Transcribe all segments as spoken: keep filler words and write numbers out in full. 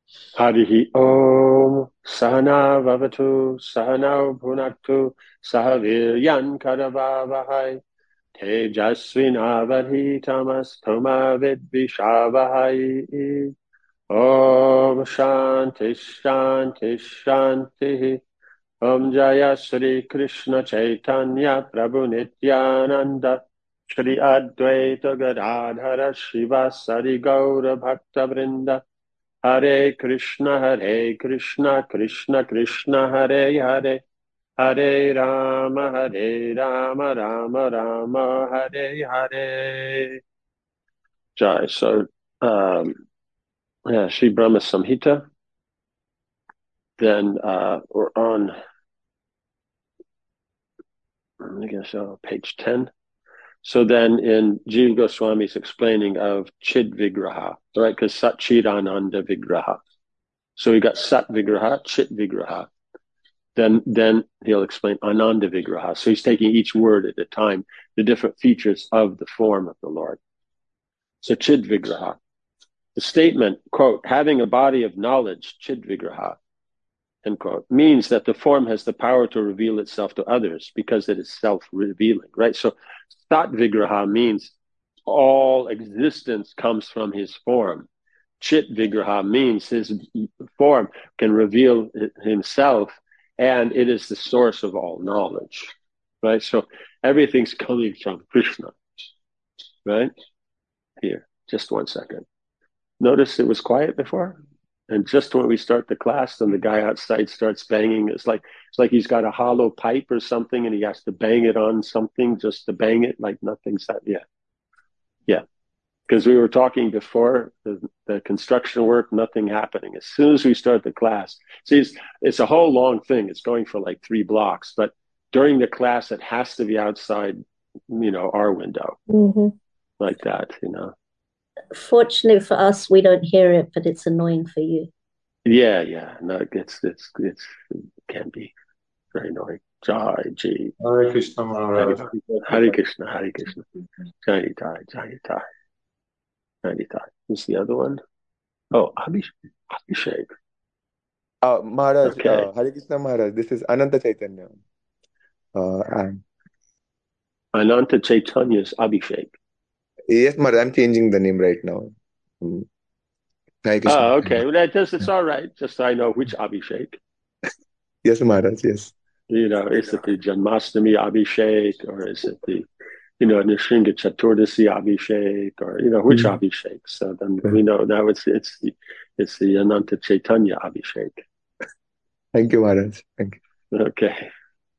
Harihi Om Sahana Vavatu Sahanau Bhunaktu Sahaviryan Karavavahai Tejasvinavadhi Tamas Toma Vidvishavahai. Om Shanti Shanti Shanti. Om Jaya Sri Krishna Chaitanya Prabhu Nityananda Shri Advaita Gadadhara Shivasari Gaura Bhakta Vrinda. Hare Krishna, Hare Krishna, Krishna Krishna, Hare Hare, Hare Rama, Hare Rama, Rama Rama, Hare Hare. Jai. So, um, yeah, Sri Brahma Samhita. Then uh, we're on, I guess, uh, page ten. So then in Jiva Goswami's explaining of Chid Vigraha, right? Because Sat Chid Ananda Vigraha. So we got Sat Vigraha, Chit Vigraha. Then, then he'll explain Ananda Vigraha. So he's taking each word at a time, the different features of the form of the Lord. So Chid Vigraha. The statement, quote, having a body of knowledge, Chid Vigraha, end quote, means that the form has the power to reveal itself to others because it is self-revealing, right? So Sat Vigraha means all existence comes from his form. Chit Vigraha means his form can reveal himself, and it is the source of all knowledge, right? So everything's coming from Krishna, right? Here, just one second. Notice it was quiet before? And just when we start the class, then the guy outside starts banging. It's like it's like he's got a hollow pipe or something, and he has to bang it on something just to bang it, like nothing's that. Yeah, yeah. Because we were talking before the, the construction work, nothing happening. As soon as we start the class, see, it's, it's a whole long thing. It's going for like three blocks, but during the class, it has to be outside, you know, our window, Hmm. like that, you know. Fortunately for us, we don't hear it, but it's annoying for you. Yeah, yeah. No, it's it's it's it can be very annoying. Jai Ji. Hare Krishna Hare, Maharaj. Hare Krishna, Hare Krishna. Jai Jai, Jai Jai, Jai Jai. Who's the other one? Oh, Abhishek. Abhishek. Uh, Maharaj, Okay. uh, Hare Krishna Maharaj, this is Ananta Chaitanya. Uh, and Ananta Chaitanya's Abhishek. yes, Maharaj, I'm changing the name right now. Mm, Hare Krishna. Oh, okay. Well, that just, it's all right. Just so I know which Abhishek. Yes, Maharaj, yes. You know, is it the Janmashtami Abhishek, or is it the, you know, Nrsimha Chaturdasi Abhishek, or, you know, which Mm, Abhishek? So then yeah. we know now it's it's the it's the Ananta Chaitanya Abhishek. Thank you, Maharaj. Thank you. Okay.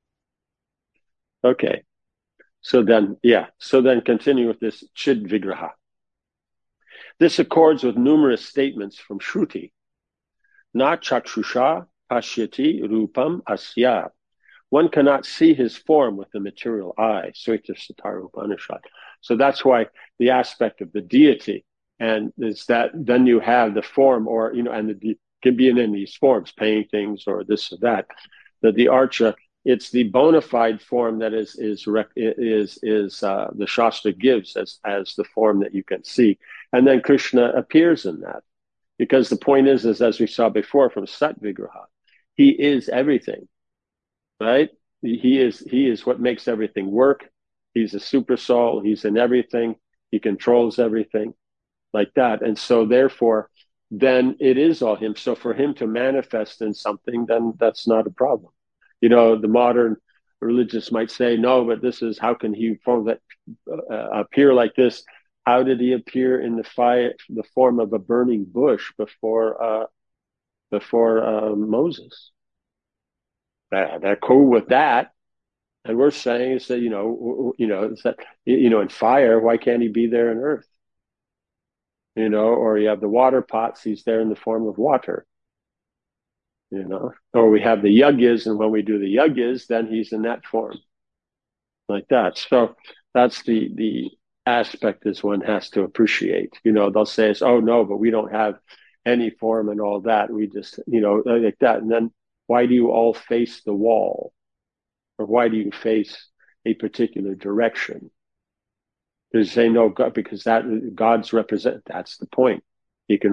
Okay. So then, yeah. So then continue with this Chid Vigraha. This accords with numerous statements from Shruti. Na chakshusha pashyati rupam asya. One cannot see his form with the material eye. Sweta Satara Upanishad. So that's why the aspect of the deity, and is that then you have the form, or, you know, and the can be in any these forms, paintings or this or that, that the archa, it's the bona fide form that is is is is uh, the Shastra gives as as the form that you can see, and then Krishna appears in that, because the point is, is as we saw before from Sat Vigraha, he is everything, right? He is he is what makes everything work. He's a super soul. He's in everything. He controls everything, like that. And so therefore, then it is all him. So for him to manifest in something, then that's not a problem. You know, the modern religious might say, no, but this is, how can he form that uh, appear like this? How did he appear in the fire, the form of a burning bush before uh, before uh, Moses? They're, they're cool with that. And we're saying is that, you know, you know, it's that, you know, in fire, why can't he be there in earth? You know, or you have the water pots, he's there in the form of water, you know, or we have the yajnas, and when we do the yajnas, then he's in that form, like that. So that's the, the aspect is one has to appreciate. You know, they'll say, it's, oh no, but we don't have any form and all that. We just, you know, like that. And then why do you all face the wall? Or why do you face a particular direction? Because say no, God, because that God's represent. That's the point. He can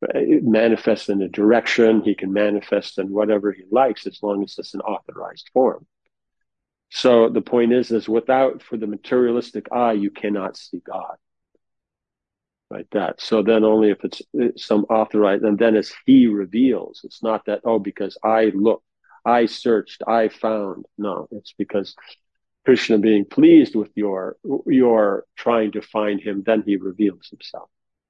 manifest in a direction. He can manifest in whatever he likes as long as it's an authorized form. So the point is, is without, for the materialistic eye, you cannot see God. Like that. So then only if it's some authorized, and then it's he reveals. It's not that, oh, because I looked, I searched, I found. No, it's because Krishna being pleased with your, your trying to find him, then he reveals himself.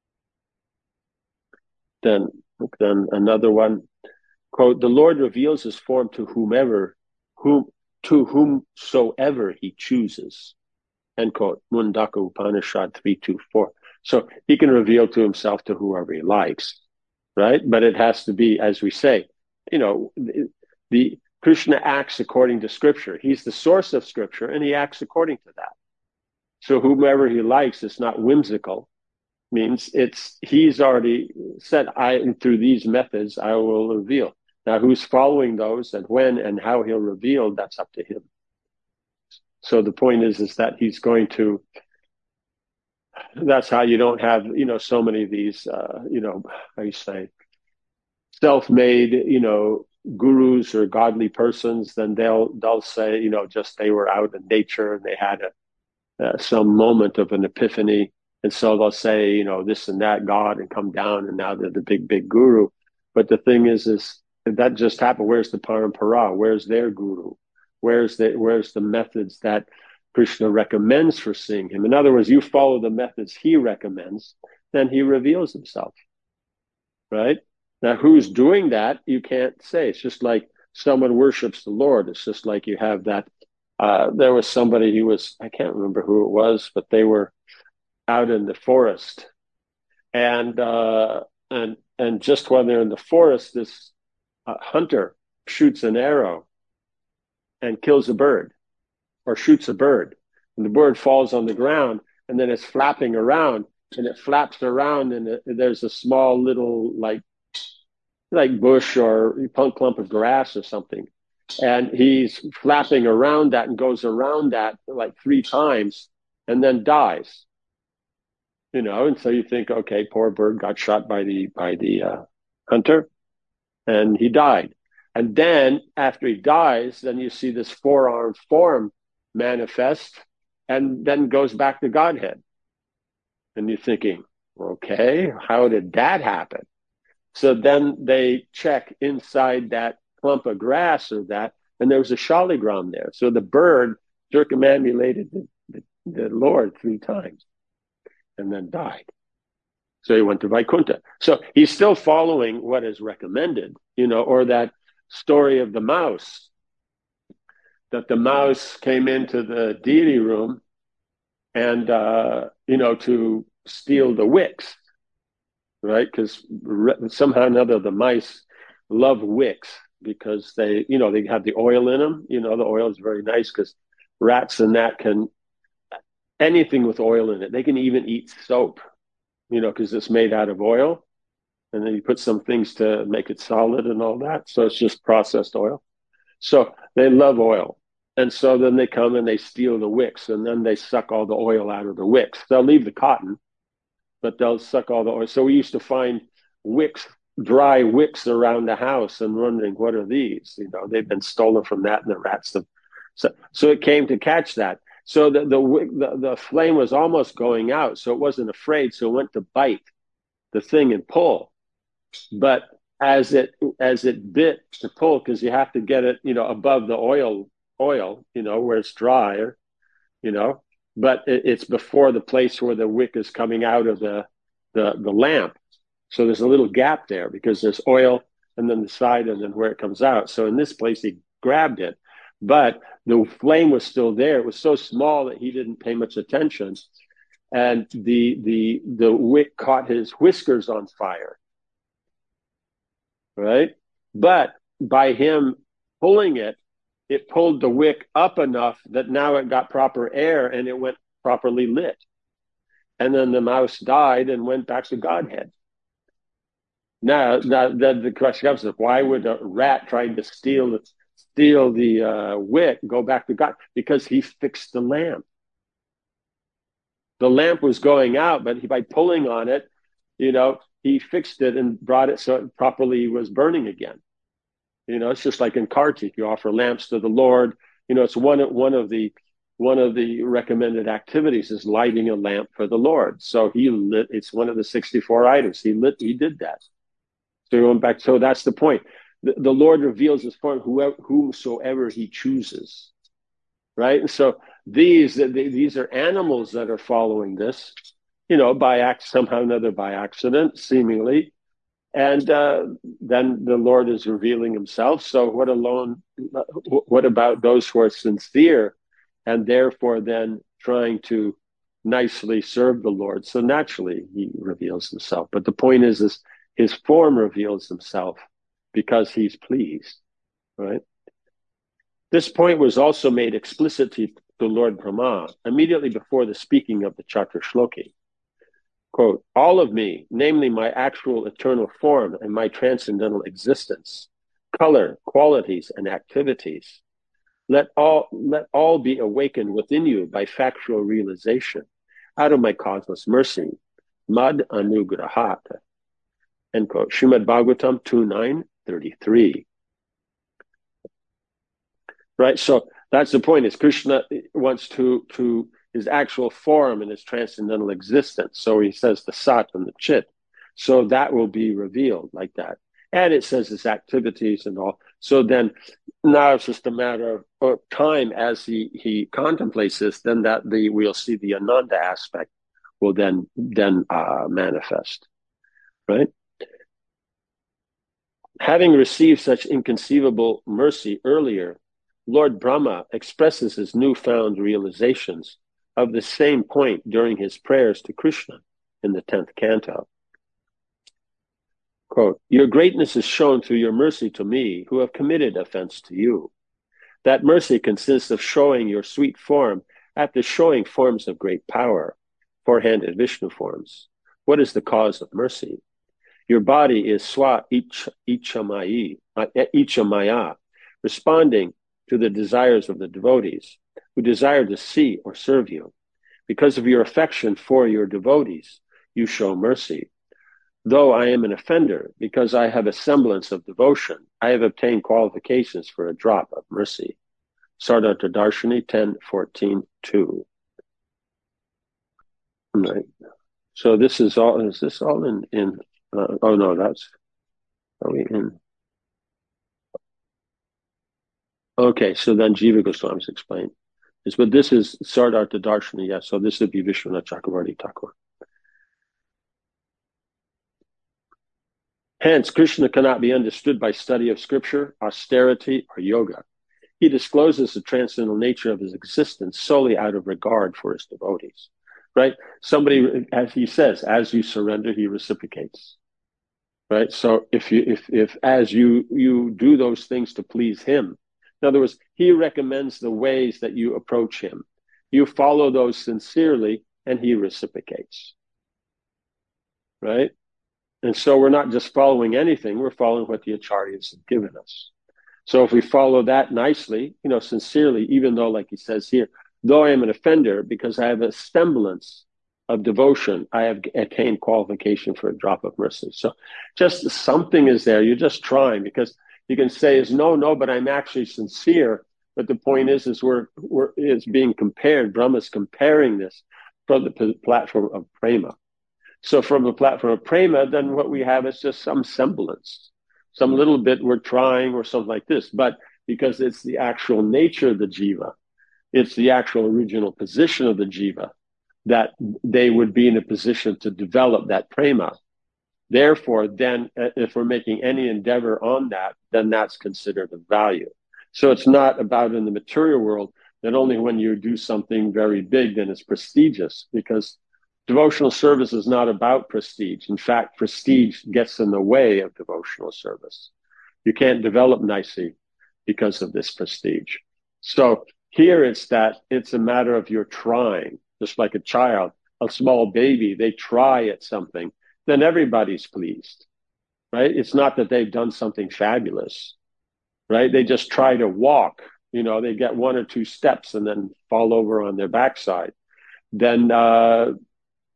Then, then another one, quote, the Lord reveals his form to whomever, whom, to whomsoever he chooses. End quote. Mundaka Upanishad three two four. So he can reveal to himself to whoever he likes, right? But it has to be, as we say, you know, the, the Krishna acts according to Scripture. He's the source of Scripture, and he acts according to that. So whomever he likes, it's not whimsical. Means it's he's already said, I through these methods I will reveal. Now who's following those and when and how he'll reveal, that's up to him. So the point is is that he's going to, that's how you don't have, you know, so many of these uh, you know, how you say, self-made, you know, gurus or godly persons. Then they'll they'll say, you know, just they were out in nature and they had a uh, some moment of an epiphany. And so they'll say, you know, this and that God and come down and now they're the big, big guru. But the thing is, is that just happened. Where's the parampara? Where's their guru? Where's the, where's the methods that Krishna recommends for seeing him? In other words, you follow the methods he recommends, then he reveals himself, right? Now, who's doing that? You can't say. It's just like someone worships the Lord. It's just like you have that. Uh, there was somebody who was, I can't remember who it was, but they were out in the forest, and uh, and and just when they're in the forest, this uh, hunter shoots an arrow and kills a bird, or shoots a bird, and the bird falls on the ground, and then it's flapping around, and it flaps around, and it, there's a small little like like bush or a clump of grass or something, and he's flapping around that and goes around that like three times, and then dies. You know, and so you think, okay, poor bird got shot by the by the uh, hunter, and he died. And then after he dies, then you see this four-armed form manifest, and then goes back to Godhead. And you're thinking, okay, how did that happen? So then they check inside that clump of grass or that, and there was a shaligram there. So the bird circumambulated the, the, the Lord three times. And then died. So he went to Vaikuntha. So he's still following what is recommended, you know, or that story of the mouse, that the mouse came into the deity room and, uh, you know, to steal the wicks, right? Because somehow or another the mice love wicks because they, you know, they have the oil in them. You know, the oil is very nice because rats and that can, anything with oil in it. They can even eat soap, you know, because it's made out of oil. And then you put some things to make it solid and all that. So it's just processed oil. So they love oil. And so then they come and they steal the wicks, and then they suck all the oil out of the wicks. They'll leave the cotton, but they'll suck all the oil. So we used to find wicks, dry wicks around the house and wondering, what are these? You know, they've been stolen from that and the rats have. So, so it came to catch that. So the, the the the flame was almost going out, so it wasn't afraid. So it went to bite the thing and pull, but as it as it bit to pull, because you have to get it, you know, above the oil oil, you know, where it's drier, you know, but it, it's before the place where the wick is coming out of the the the lamp. So there's a little gap there because there's oil and then the side and then where it comes out. So in this place, he grabbed it. But the flame was still there. It was so small that he didn't pay much attention. And the the the wick caught his whiskers on fire. Right? But by him pulling it, it pulled the wick up enough that now it got proper air and it went properly lit. And then the mouse died and went back to Godhead. Now, now then the question comes, why would a rat trying to steal the steal the uh, wick, go back to God? Because he fixed the lamp. The lamp was going out, but he, by pulling on it, you know, he fixed it and brought it so it properly was burning again. You know, it's just like in Kartik, you offer lamps to the Lord. You know, it's one one of the one of the recommended activities is lighting a lamp for the Lord. So he lit. It's one of the sixty-four items. He lit. He did that. So going back. So that's the point. The, the Lord reveals His form whoever, whomsoever He chooses. Right. And so these these are animals that are following this. You know, by act somehow or another by accident, seemingly. And uh, then the Lord is revealing Himself. So what alone? What about those who are sincere, and therefore then trying to nicely serve the Lord? So naturally He reveals Himself. But the point is, is His form reveals Himself because He's pleased, right? This point was also made explicit to Lord Brahma immediately before the speaking of the Chaturshloki. Quote, all of me, namely my actual eternal form and my transcendental existence, color, qualities, and activities, let all, let all be awakened within you by factual realization out of my causeless mercy. Mad anugrahata. End quote. Srimad Bhagavatam two nine thirty-three. Right, so that's the point, is Krishna wants to, to his actual form and his transcendental existence. So he says the Sat and the Chit. So that will be revealed like that. And it says his activities and all. So then now it's just a matter of time as he, he contemplates this, then that the we'll see the Ananda aspect will then then uh, manifest. Right? Having received such inconceivable mercy earlier, Lord Brahma expresses his newfound realizations of the same point during his prayers to Krishna in the tenth canto. Quote, your greatness is shown through your mercy to me, who have committed offense to you. That mercy consists of showing your sweet form after showing forms of great power, four-handed Vishnu forms. What is the cause of mercy? Your body is swa ich, ichamaya, uh, ichamaya, responding to the desires of the devotees who desire to see or serve you. Because of your affection for your devotees, you show mercy. Though I am an offender, because I have a semblance of devotion, I have obtained qualifications for a drop of mercy. Sardartha Darshani ten fourteen two. Right. So this is all, is this all in, in uh, oh no, that's, are we in? Okay, so then Jiva Goswami's explained. Is, but this is Sardartha Darshani, yes, so this would be Vishwanath Chakravarti Thakur. Hence, Krishna cannot be understood by study of scripture, austerity, or yoga. He discloses the transcendental nature of his existence solely out of regard for his devotees. Right? Somebody, as he says, as you surrender, he reciprocates. Right? So if you, if, if as you, you do those things to please him, in other words, he recommends the ways that you approach him. You follow those sincerely, and he reciprocates. Right? And so we're not just following anything, we're following what the acharyas have given us. So if we follow that nicely, you know, sincerely, even though, like he says here, though I am an offender, because I have a semblance of devotion, I have attained qualification for a drop of mercy. So just something is there. You're just trying, because you can say is no, no, but I'm actually sincere. But the point is, is we're, we're it's being compared. Brahma's comparing this from the platform of prema. So from the platform of prema, then what we have is just some semblance, some little bit we're trying or something like this. But because it's the actual nature of the jiva, it's the actual original position of the jiva, that they would be in a position to develop that prema. Therefore, then if we're making any endeavor on that, then that's considered of value. So it's not about in the material world that only when you do something very big, then it's prestigious, because devotional service is not about prestige. In fact, prestige gets in the way of devotional service. You can't develop nicely because of this prestige. So here it's that it's a matter of you're trying, just like a child, a small baby, they try at something, then everybody's pleased, right? It's not that they've done something fabulous, right? They just try to walk, you know, they get one or two steps and then fall over on their backside. Then, uh,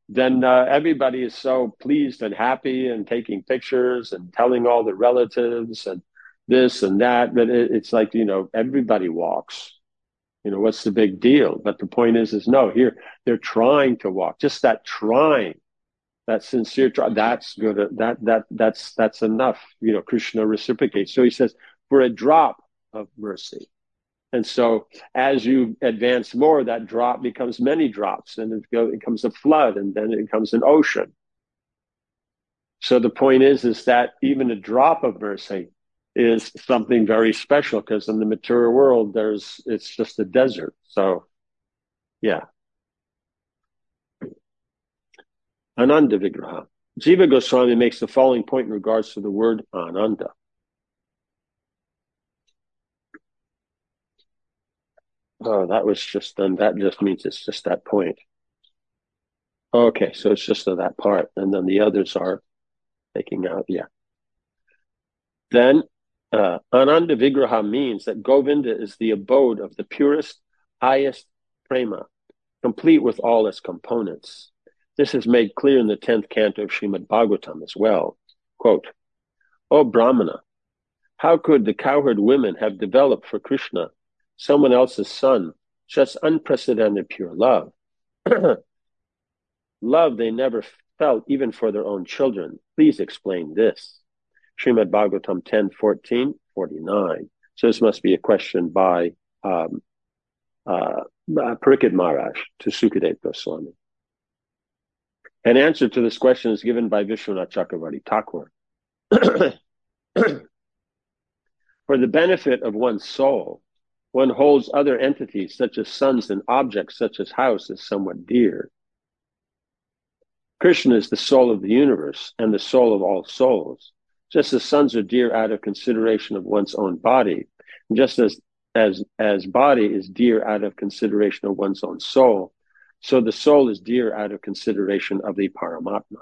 then uh, everybody is so pleased and happy and taking pictures and telling all the relatives and this and that. But it, it's like, you know, everybody walks. You know, what's the big deal? But the point is, is no, here they're trying to walk. Just that trying, that sincere try, that's good. That, that, that's, that's enough. You know, Krishna reciprocates. So he says, for a drop of mercy. And so as you advance more, that drop becomes many drops, and it, go, it becomes a flood, and then it becomes an ocean. So the point is, is that even a drop of mercy is something very special, because in the material world, there's it's just a desert. So, yeah. Ananda Vigraha. Jiva Goswami makes the following point in regards to the word Ananda. Oh, that was just then. That just means it's just that point. Okay, so it's just to that part, and then the others are taking out. Yeah. Then uh, Ananda Vigraha means that Govinda is the abode of the purest, highest prema, complete with all its components. This is made clear in the tenth canto of Srimad Bhagavatam as well. Quote, O Brahmana, how could the cowherd women have developed for Krishna, someone else's son, such unprecedented pure love? Love they never felt even for their own children. Please explain this. Srimad Bhagavatam ten, fourteen, forty-nine. So this must be a question by um, uh, Parikshit Maharaj to Sukadeva Goswami. An answer to this question is given by Vishwanath Chakravarti Thakur. For the benefit of one's soul, one holds other entities such as sons and objects such as house as somewhat dear. Krishna is the soul of the universe and the soul of all souls. Just as sons are dear out of consideration of one's own body, and just as, as, as body is dear out of consideration of one's own soul, so the soul is dear out of consideration of the Paramatma.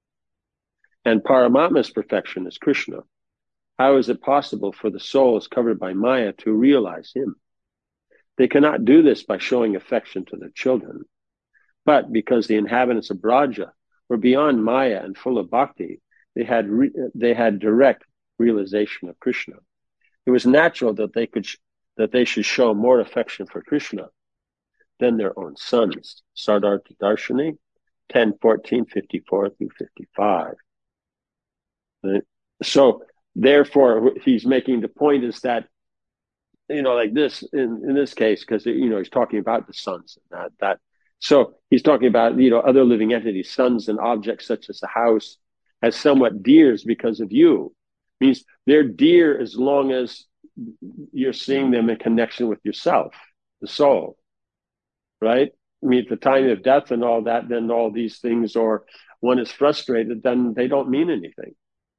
And Paramatma's perfection is Krishna. How is it possible for the souls covered by Maya to realize him? They cannot do this by showing affection to their children. But because the inhabitants of Braja were beyond Maya and full of bhakti, they had re- they had direct realization of Krishna. It was natural that they could sh- that they should show more affection for Krishna than their own sons. Sardartha Darshani, ten, fourteen, fifty-four through fifty-five. Right? So therefore, he's making the point is that, you know, like this in, in this case, because, you know, he's talking about the sons and that that. So he's talking about, you know, other living entities, sons and objects such as a house, as somewhat dears because of you. Means they're dear as long as you're seeing them in connection with yourself, the soul, right? I mean, at the time of death and all that, then all these things, or one is frustrated, then they don't mean anything,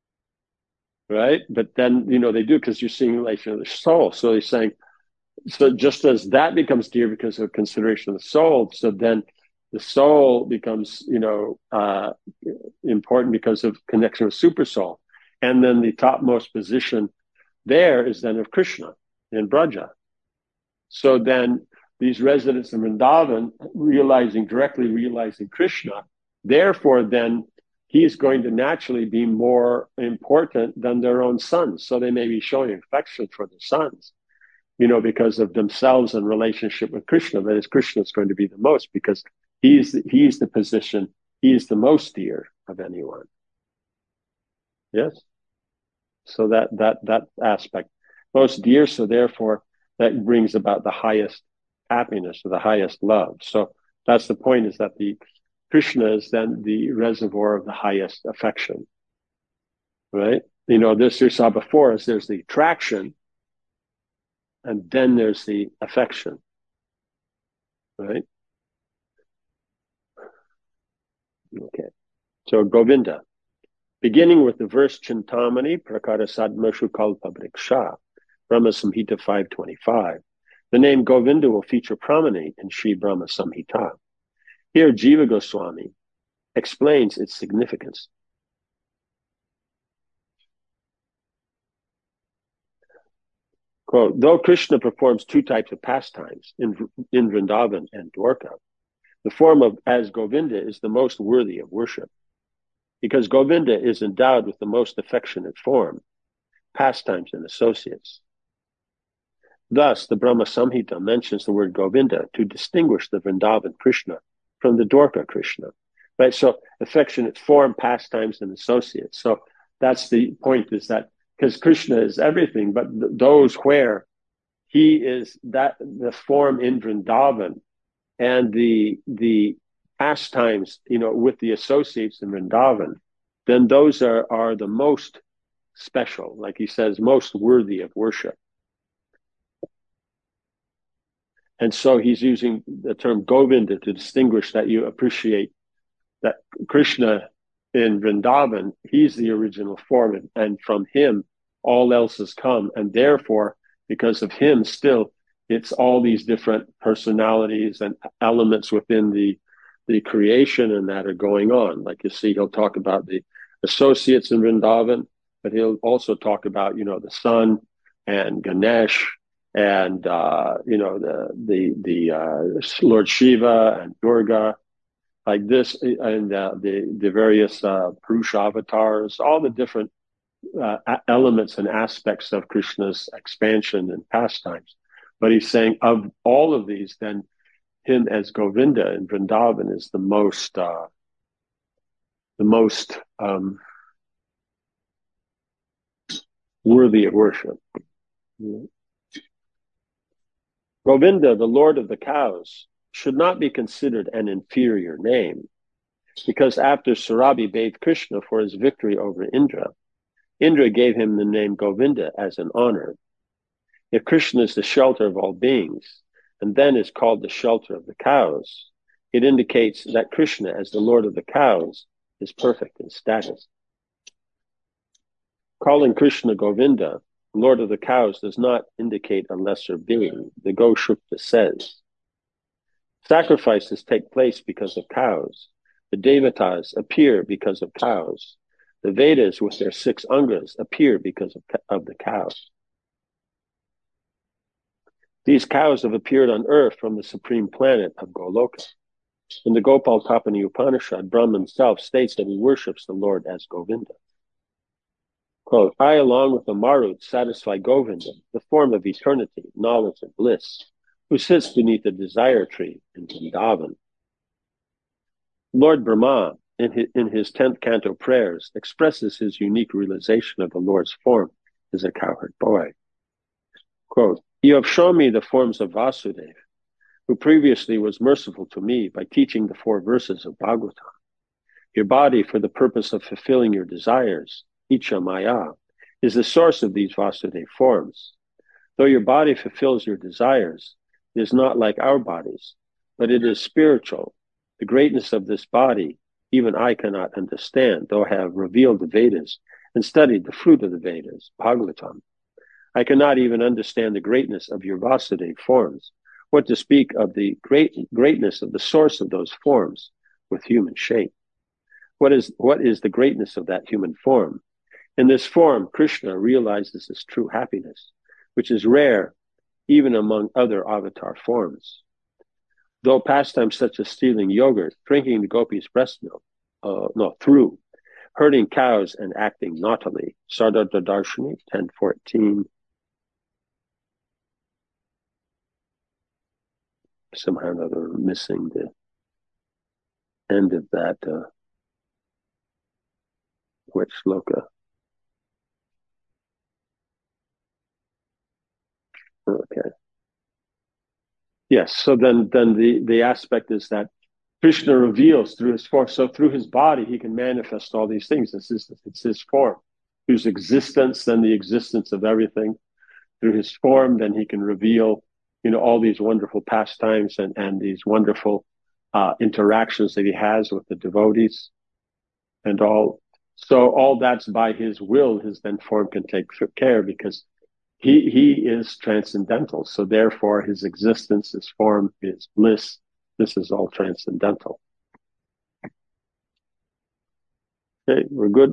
right? But then, you know, they do because you're seeing relation of the soul. So he's saying, so just as that becomes dear because of consideration of the soul, so then the soul becomes, you know, uh, important because of connection with super soul. And then the topmost position there is then of Krishna in Braja. So then these residents of Vrindavan realizing, directly realizing Krishna, therefore then he is going to naturally be more important than their own sons. So they may be showing affection for their sons, you know, because of themselves and relationship with Krishna. But as Krishna is going to be the most, because he's the, he's the position, he is the most dear of anyone. Yes. So that that that aspect, most dear. So therefore, that brings about the highest happiness or the highest love. So that's the point: is that the Krishna is then the reservoir of the highest affection, right? You know, this you saw before us. There's the attraction, and then there's the affection, right? Okay. So Govinda. Beginning with the verse Chintamani Prakara Sadmashu Kalpa Vriksha, Brahma Samhita five twenty-five. The name Govinda will feature prominently in Sri Brahma Samhita. Here Jiva Goswami explains its significance. Quote, though Krishna performs two types of pastimes in, in Vrindavan and Dwarka, The form of as Govinda is the most worthy of worship, because Govinda is endowed with the most affectionate form, pastimes, and associates. Thus, the Brahma Samhita mentions the word Govinda to distinguish the Vrindavan Krishna from the Dwarka Krishna. Right? So, affectionate form, pastimes, and associates. So, that's the point, is that because Krishna is everything, but th- those where he is that the form in Vrindavan and the the pastimes, you know, with the associates in Vrindavan, then those are, are the most special, like he says, most worthy of worship. And so he's using the term Govinda to distinguish that you appreciate that Krishna in Vrindavan, he's the original form, and, and from him all else has come. And therefore, because of him still, it's all these different personalities and elements within the, the creation and that are going on. Like you see, he'll talk about the associates in Vrindavan, but he'll also talk about, you know, the sun and Ganesh and, uh, you know, the, the, the, uh, Lord Shiva and Durga, like this, and uh, the the various uh, Purusha avatars, all the different uh, elements and aspects of Krishna's expansion and pastimes. But he's saying of all of these, then him as Govinda in Vrindavan is the most uh, the most um, worthy of worship. Govinda, the Lord of the cows, should not be considered an inferior name, because after Surabhi bathed Krishna for his victory over Indra, Indra gave him the name Govinda as an honor. If Krishna is the shelter of all beings, and then is called the shelter of the cows, it indicates that Krishna, as the Lord of the cows, is perfect in status. Calling Krishna Govinda, Lord of the cows, does not indicate a lesser being. The Goshukta says, sacrifices take place because of cows. The Devatas appear because of cows. The Vedas with their six angas appear because of, of the cows. These cows have appeared on earth from the supreme planet of Goloka. In the Gopal Tapani Upanishad, Brahma himself states that he worships the Lord as Govinda. Quote, I, along with the Marut, satisfy Govinda, the form of eternity, knowledge, and bliss, who sits beneath the desire tree in Vrindavan. Lord Brahma, in his, in his tenth canto prayers, expresses his unique realization of the Lord's form as a cowherd boy. Quote, you have shown me the forms of Vasudeva, who previously was merciful to me by teaching the four verses of Bhagavatam. Your body, for the purpose of fulfilling your desires, Icha Maya, is the source of these Vasudeva forms. Though your body fulfills your desires, it is not like our bodies, but it is spiritual. The greatness of this body, even I cannot understand, though I have revealed the Vedas and studied the fruit of the Vedas, Bhagavatam. I cannot even understand the greatness of your Vasudeva forms, what to speak of the great greatness of the source of those forms with human shape. What is, what is the greatness of that human form? In this form, Krishna realizes his true happiness, which is rare even among other avatar forms. Though pastimes such as stealing yogurt, drinking the gopis' breast milk, uh, no, through, herding cows and acting naughtily. Sardarta Darshini, ten fourteen. Somehow or another missing the end of that, uh, which sloka? Okay. Yes, so then then the, the aspect is that Krishna reveals through his form, so through his body he can manifest all these things. It's his, it's his form. Through his existence, then the existence of everything. Through his form, then he can reveal, you know, all these wonderful pastimes and, and these wonderful uh, interactions that he has with the devotees and all. So all that's by his will, his then form can take care, because he he is transcendental. So therefore his existence, his form, his bliss, this is all transcendental. Okay, we're good?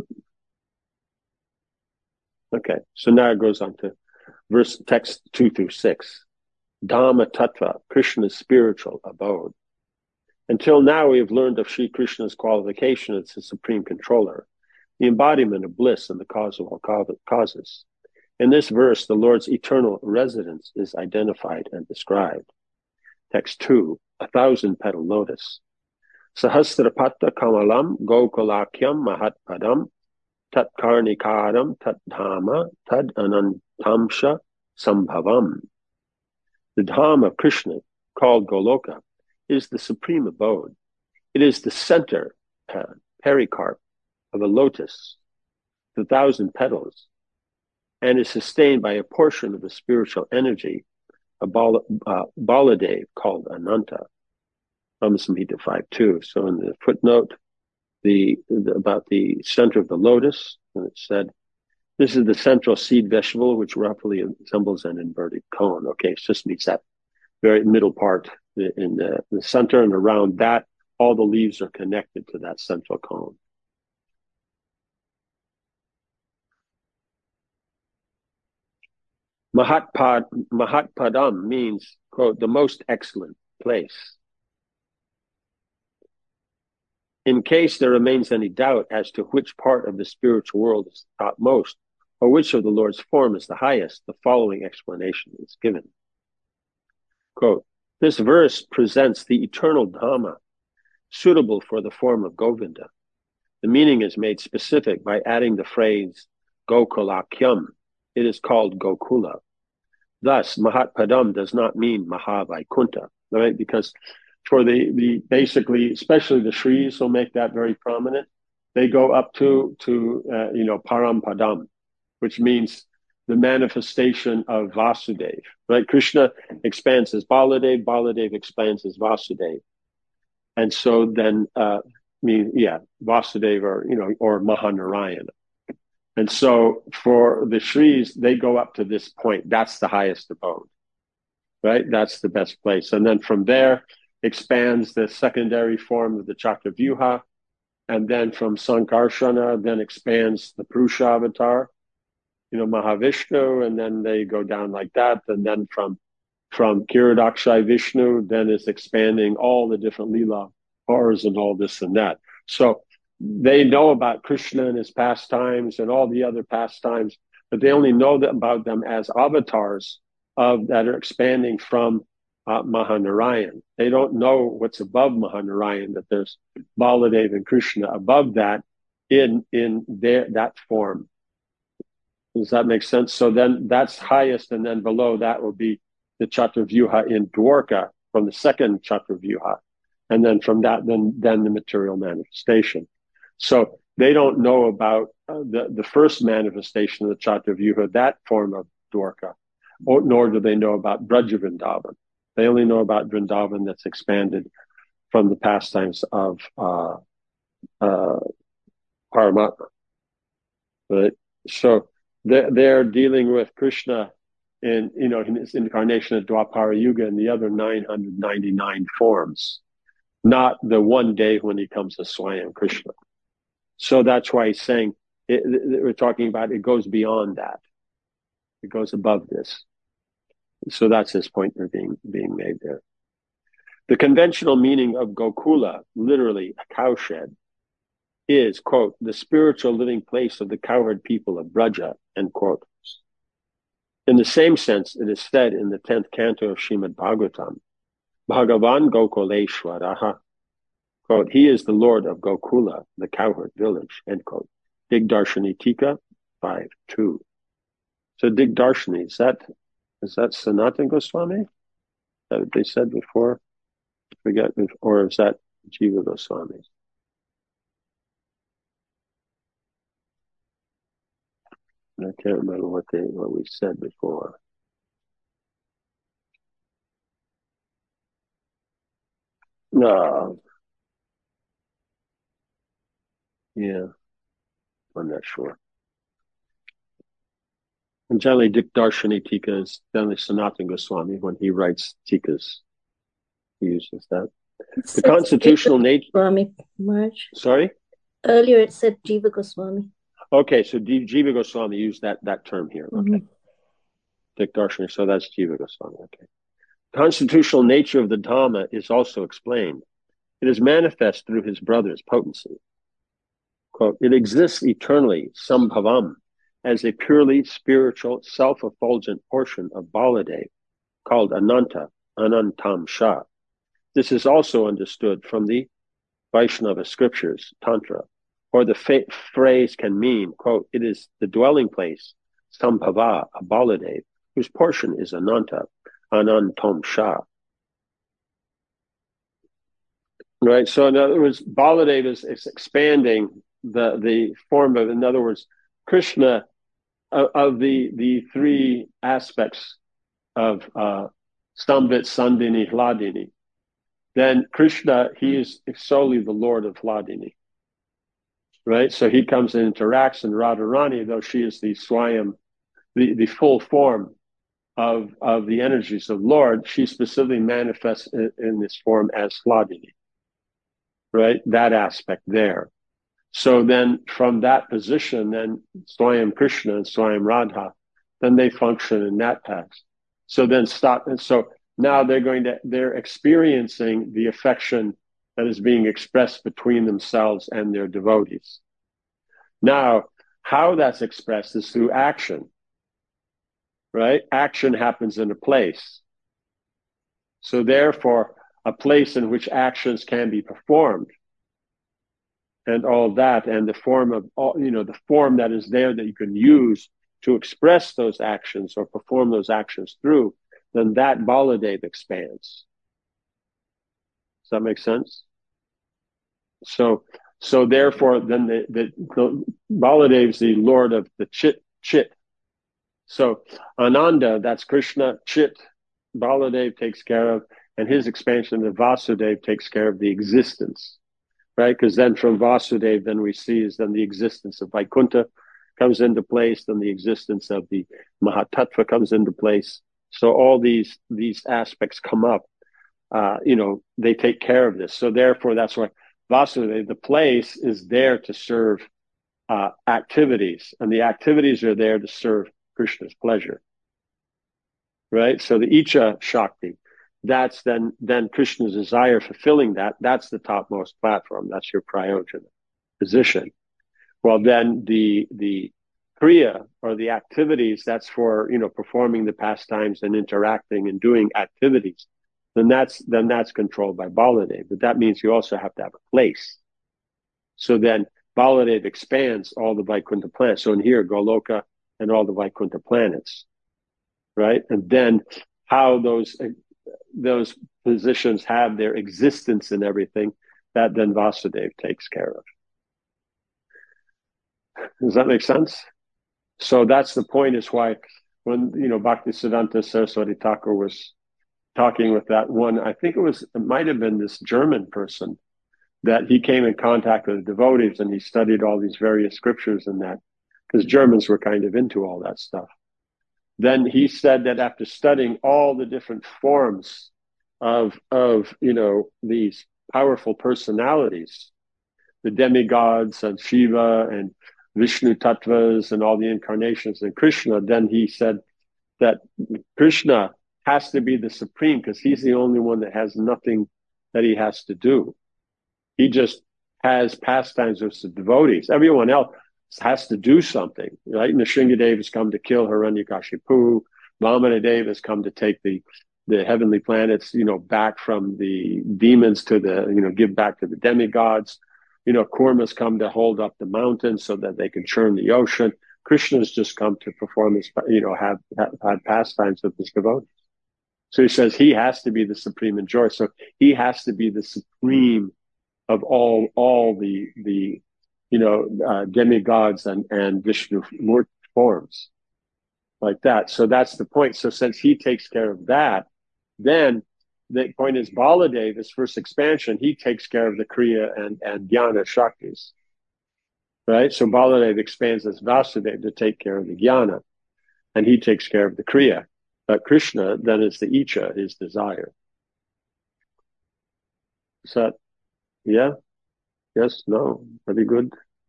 Okay, so now it goes on to verse text two through six. Dhamma Tattva, Krishna's spiritual abode. Until now, we have learned of Sri Krishna's qualification as the supreme controller, the embodiment of bliss and the cause of all causes. In this verse, the Lord's eternal residence is identified and described. Text two, a thousand petal lotus. Sahasrapatta kamalam gokulakyam mahatpadam tat karnikaram tat dhama tad anantamsha sambhavam. The Dham of Krishna, called Goloka, is the supreme abode. It is the center, uh, pericarp, of a lotus, the thousand petals, and is sustained by a portion of the spiritual energy, a Bala, uh, Baladev called Ananta. Samhita five two. So in the footnote, the, the about the center of the lotus, and it said, this is the central seed vegetable, which roughly resembles an inverted cone. Okay, it just means that very middle part in the, the center, and around that, all the leaves are connected to that central cone. Mahatpad, Mahatpadam means, quote, the most excellent place. In case there remains any doubt as to which part of the spiritual world is the topmost, or which of the Lord's form is the highest, the following explanation is given. Quote, this verse presents the eternal Dhamma, suitable for the form of Govinda. The meaning is made specific by adding the phrase Gokulakyam. It is called Gokula. Thus, Mahatpadam does not mean Mahavaikuntha, right? Because for the, the basically, especially the Shris will make that very prominent. They go up to, to uh, you know, Parampadam, which means the manifestation of Vasudeva, right? Krishna expands as Baladev, Baladev expands as Vasudeva. And so then, uh, I mean, yeah, Vasudeva or, you know, or Mahanarayana. And so for the Shris, they go up to this point. That's the highest abode, right? That's the best place. And then from there expands the secondary form of the Chakravyuha. And then from Sankarshana, then expands the Purusha avatar, you know, Mahavishnu, and then they go down like that. And then from, from Kiradakshai Vishnu, then it's expanding all the different Leela horrors and all this and that. So they know about Krishna and his pastimes and all the other pastimes, but they only know that about them as avatars of that are expanding from uh, Mahanarayan. They don't know what's above Mahanarayan, that there's Baladev and Krishna above that in in their that form. Does that make sense? So then that's highest, and then below that will be the Chaturvyuha in Dwarka from the second Chaturvyuha, and then from that, then then the material manifestation. So they don't know about uh, the, the first manifestation of the Chaturvyuha, that form of Dwarka, or, nor do they know about Braja Vrindavan. They only know about Vrindavan that's expanded from the pastimes of uh, uh, Paramatma. Right? So they're, they're dealing with Krishna in, you know, in his incarnation of Dwapara Yuga and the other nine hundred ninety-nine forms, not the one day when he comes as Swayam Krishna. So that's why he's saying, it, it, we're talking about it goes beyond that. It goes above this. So that's his point being, being made there. The conventional meaning of Gokula, literally a cowshed, is, quote, the spiritual living place of the cowherd people of Braja, end quote. In the same sense, it is said in the tenth canto of Srimad Bhagavatam, Bhagavan Gokuleshwaraha, quote, he is the Lord of Gokula, the cowherd village, end quote. Digdarshani Tika five two. So Digdarshani, is that, is that Sanatana Goswami? Is that what they said before? I forget, or is that Jiva Goswami? I can't remember what they, what we said before. No. Yeah, I'm not sure. And generally, Digdarshani Tika is generally Sanatana Goswami when he writes Tikas. He uses that. It The said constitutional Jiva nature. Goswami, Maharaj. Sorry? Earlier it said Jiva Goswami. Okay, so D- Jiva Goswami used that, that term here. Okay. Mm-hmm. Digdarshani, so that's Jiva Goswami. Okay. Constitutional nature of the Dhamma is also explained. It is manifest through his brother's potency. Quote, it exists eternally, sambhavam, as a purely spiritual, self-effulgent portion of Baladev, called Ananta, Anantam Shah. This is also understood from the Vaishnava scriptures, Tantra, or the fa- phrase can mean, quote, it is the dwelling place, Sambhava, a Baladev, whose portion is Ananta, Anantam Shah. Right, so in other words, Baladev is, is expanding the, the form of, in other words, Krishna, of, of the, the three aspects of uh, Stambit, Sandini, Hladini. Then Krishna, he is solely the Lord of Hladini. Right? So he comes and interacts, and Radharani, though she is the Swayam, the, the full form of, of the energies of Lord, she specifically manifests in, in this form as Hladini. Right? That aspect there. So then from that position, then Swayam Krishna and Swayam Radha, then they function in that path. So then stop. And so now they're going to, they're experiencing the affection that is being expressed between themselves and their devotees. Now, how that's expressed is through action, right? Action happens in a place. So therefore, a place in which actions can be performed and all that, and the form of, all, you know, the form that is there that you can use to express those actions or perform those actions through, then that Baladev expands. Does that make sense? So, so therefore, then the, the, the Baladev is the Lord of the Chit, Chit. So Ananda, that's Krishna, Chit, Baladev takes care of, and his expansion of Vasudeva takes care of the existence, right? Because then from Vasudeva, then we see is then the existence of Vaikuntha comes into place, then the existence of the Mahatattva comes into place. So all these, these aspects come up, uh, you know, they take care of this. So therefore, that's why Vasudeva, the place is there to serve uh, activities, and the activities are there to serve Krishna's pleasure, right? So the Icha Shakti, that's then, then Krishna's desire fulfilling that, that's the topmost platform. That's your Prayojana position. Well, then the, the Kriya, or the activities, that's for, you know, performing the pastimes and interacting and doing activities. Then that's, then that's controlled by Baladev. But that means you also have to have a place. So then Baladev expands all the Vaikuntha planets. So in here, Goloka and all the Vaikuntha planets, right? And then how those, those positions have their existence and everything, that then Vasudeva takes care of. Does that make sense? So that's the point, is why when, you know, Bhaktisiddhanta Saraswati Thakur was talking with that one, I think it was, it might have been this German person, that he came in contact with the devotees and he studied all these various scriptures and that, because Germans were kind of into all that stuff. Then he said that after studying all the different forms of, of, you know, these powerful personalities, the demigods and Shiva and Vishnu Tattvas and all the incarnations in Krishna, then he said that Krishna has to be the supreme, because he's the only one that has nothing that he has to do. He just has pastimes with the devotees. Everyone else has to do something, right? Nrsingadev has come to kill Hiranyakashipu. Vamanadeva has come to take the, the heavenly planets, you know, back from the demons to the, you know, give back to the demigods. You know, Kurma's come to hold up the mountains so that they can churn the ocean. Krishna's just come to perform his, you know, have, have had pastimes with his devotees. So he says he has to be the supreme enjoyer. So he has to be the supreme of all, all the, the, you know, uh, demigods and, and Vishnu forms like that. So that's the point. So since he takes care of that, then the point is Baladev, his first expansion, he takes care of the Kriya and, and Jnana Shaktis, right? So Baladev expands as Vasudeva to take care of the Jnana, and he takes care of the Kriya. But Krishna then is the Icha, his desire. Is that, yeah? Yes, no, pretty good.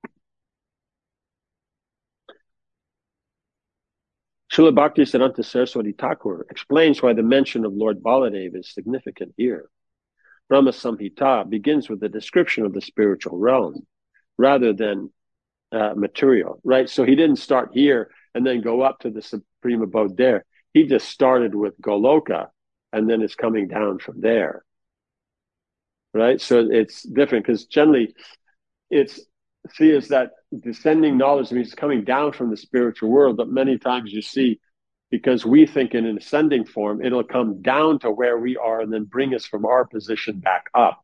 Srila Bhaktisiddhanta Saraswati Thakur explains why the mention of Lord Baladev is significant here. Brahma Samhita begins with a description of the spiritual realm rather than uh, material, right? So he didn't start here and then go up to the supreme abode there. He just started with Goloka and then it's coming down from there, right? So it's different because generally it's, see, is that descending knowledge means coming down from the spiritual world, but many times you see, because we think in an ascending form, it'll come down to where we are and then bring us from our position back up.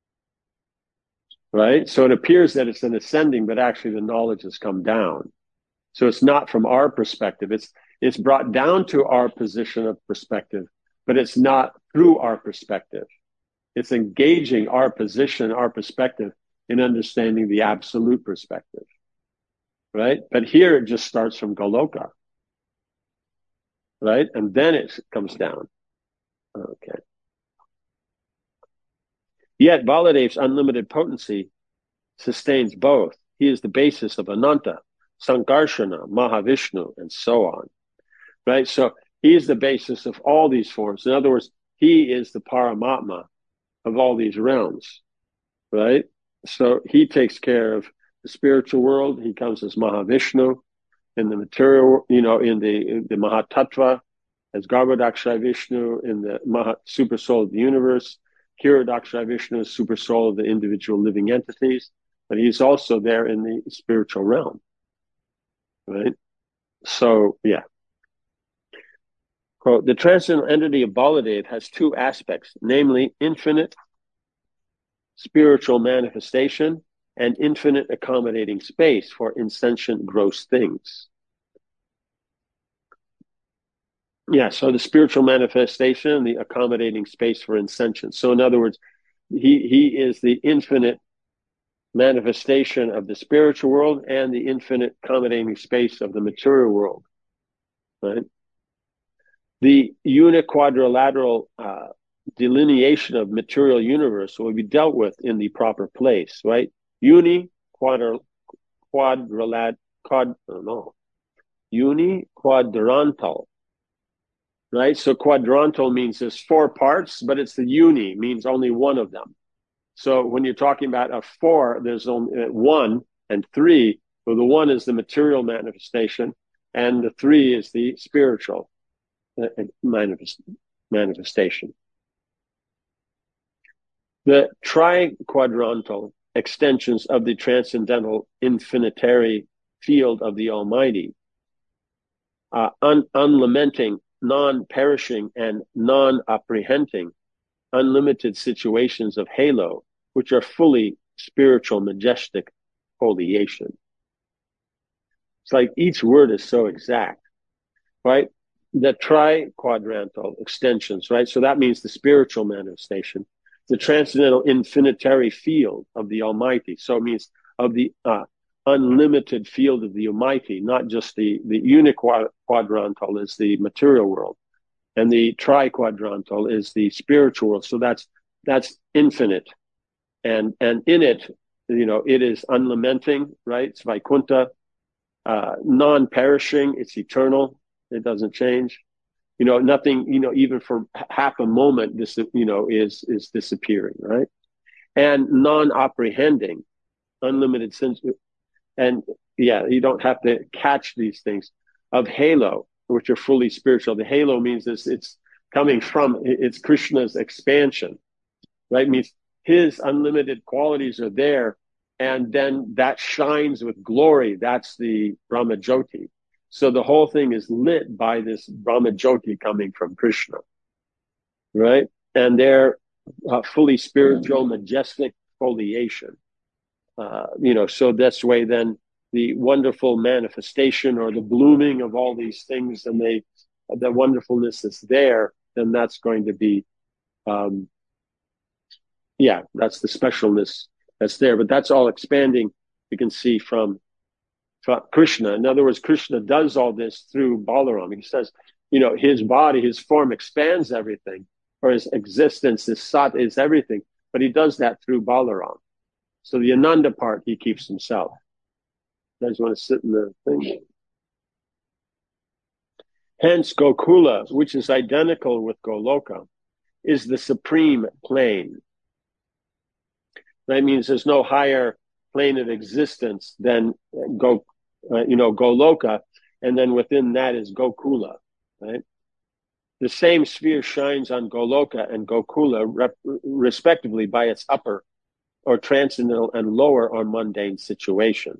Right? So it appears that it's an ascending, but actually the knowledge has come down. So it's not from our perspective. It's it's brought down to our position of perspective, but it's not through our perspective. It's engaging our position, our perspective in understanding the absolute perspective. Right? But here it just starts from Goloka. Right? And then it comes down. Okay. Yet Baladev's unlimited potency sustains both. He is the basis of Ananta, Sankarshana, Mahavishnu, and so on. Right? So he is the basis of all these forms. In other words, he is the Paramatma of all these realms. Right? So he takes care of the spiritual world. He comes as Mahavishnu. In the material, you know, in the, in the Mahatattva, as Garbhodakshaya Vishnu, in the Maha, super soul of the universe. Kiradakshaya Vishnu is super soul of the individual living entities, but he's also there in the spiritual realm. Right? So, yeah. Quote, the transcendental entity of Baladev has two aspects, namely infinite spiritual manifestation and infinite accommodating space for insentient gross things. Yeah, so the spiritual manifestation, the accommodating space for insentient. So in other words, he he is the infinite manifestation of the spiritual world and the infinite accommodating space of the material world. Right? The uniquadrilateral uh, delineation of material universe will be dealt with in the proper place, right? Uni quadr quadrilat quad no uni quadrantal, right? So quadrantal means there's four parts, but it's the uni means only one of them. So when you're talking about a four, there's only one and three. Well, the one is the material manifestation, and the three is the spiritual manifest, manifestation. The triquadrantal extensions of the transcendental infinitary field of the Almighty, uh, un- unlamenting, non-perishing, and non-apprehending, unlimited situations of halo, which are fully spiritual, majestic foliation. It's like each word is so exact, right? The triquadrantal extensions, right? So that means the spiritual manifestation, the transcendental infinitary field of the Almighty. So it means of the uh, unlimited field of the Almighty, not just the, the uniquadrantal is the material world, and the triquadrantal is the spiritual world. So that's that's infinite, and and in it, you know, it is unlamenting, right? It's Vaikuntha, uh, non-perishing. It's eternal. It doesn't change. You know, nothing. You know, even for half a moment, this you know is is disappearing, right? And non-apprehending, unlimited sense, and yeah, you don't have to catch these things of halo, which are fully spiritual. The halo means this, it's coming from, it's Krishna's expansion, right? It means his unlimited qualities are there, and then that shines with glory. That's the Brahma Jyoti. So the whole thing is lit by this Brahma Jyoti coming from Krishna, right? And they're uh, fully spiritual, majestic foliation. Uh, you know, so that's the way then the wonderful manifestation or the blooming of all these things, and they, the wonderfulness is there, then that's going to be, um, yeah, that's the specialness that's there. But that's all expanding, you can see from, from Krishna. In other words, Krishna does all this through Balaram. He says, you know, his body, his form expands everything, or his existence, his sat is everything, but he does that through Balaram. So the Ananda part, he keeps himself. You guys want to sit in the thing? Hence, Gokula, which is identical with Goloka, is the supreme plane. That means there's no higher plane of existence than Go, uh, you know, Goloka, and then within that is Gokula, right? The same sphere shines on Goloka and Gokula, rep- respectively, by its upper or transcendental and lower or mundane situation.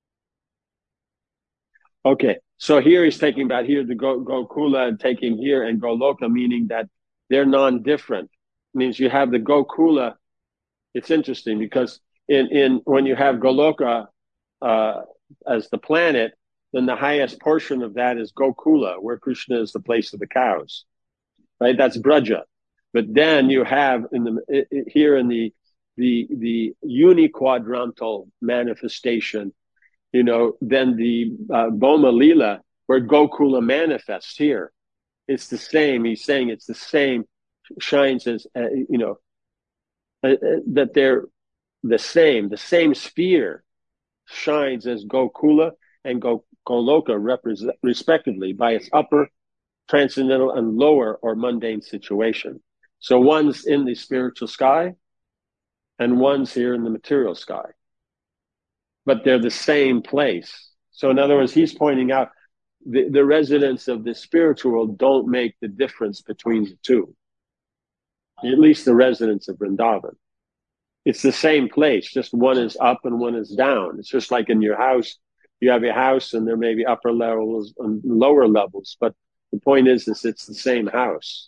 Okay, so here he's taking about here the Go, Gokula and taking here and Goloka, meaning that they're non-different. It means you have the Gokula. It's interesting because in, in when you have Goloka uh, as the planet, then the highest portion of that is Gokula, where Krishna is the place of the cows, right? That's Braja. But then you have in the it, it, here in the the the uniquadrantal manifestation, you know, then the uh, Boma Lila, where Gokula manifests here, it's the same. He's saying it's the same, shines as, uh, you know, uh, uh, that they're the same, the same sphere shines as Gokula and Go, Goloka represent, respectively by its upper, transcendental, and lower or mundane situation. So one's in the spiritual sky and one's here in the material sky. But they're the same place. So in other words, he's pointing out the, the residents of the spiritual world don't make the difference between the two. At least the residents of Vrindavan. It's the same place, just one is up and one is down. It's just like in your house, you have your house and there may be upper levels and lower levels, but the point is, is it's the same house.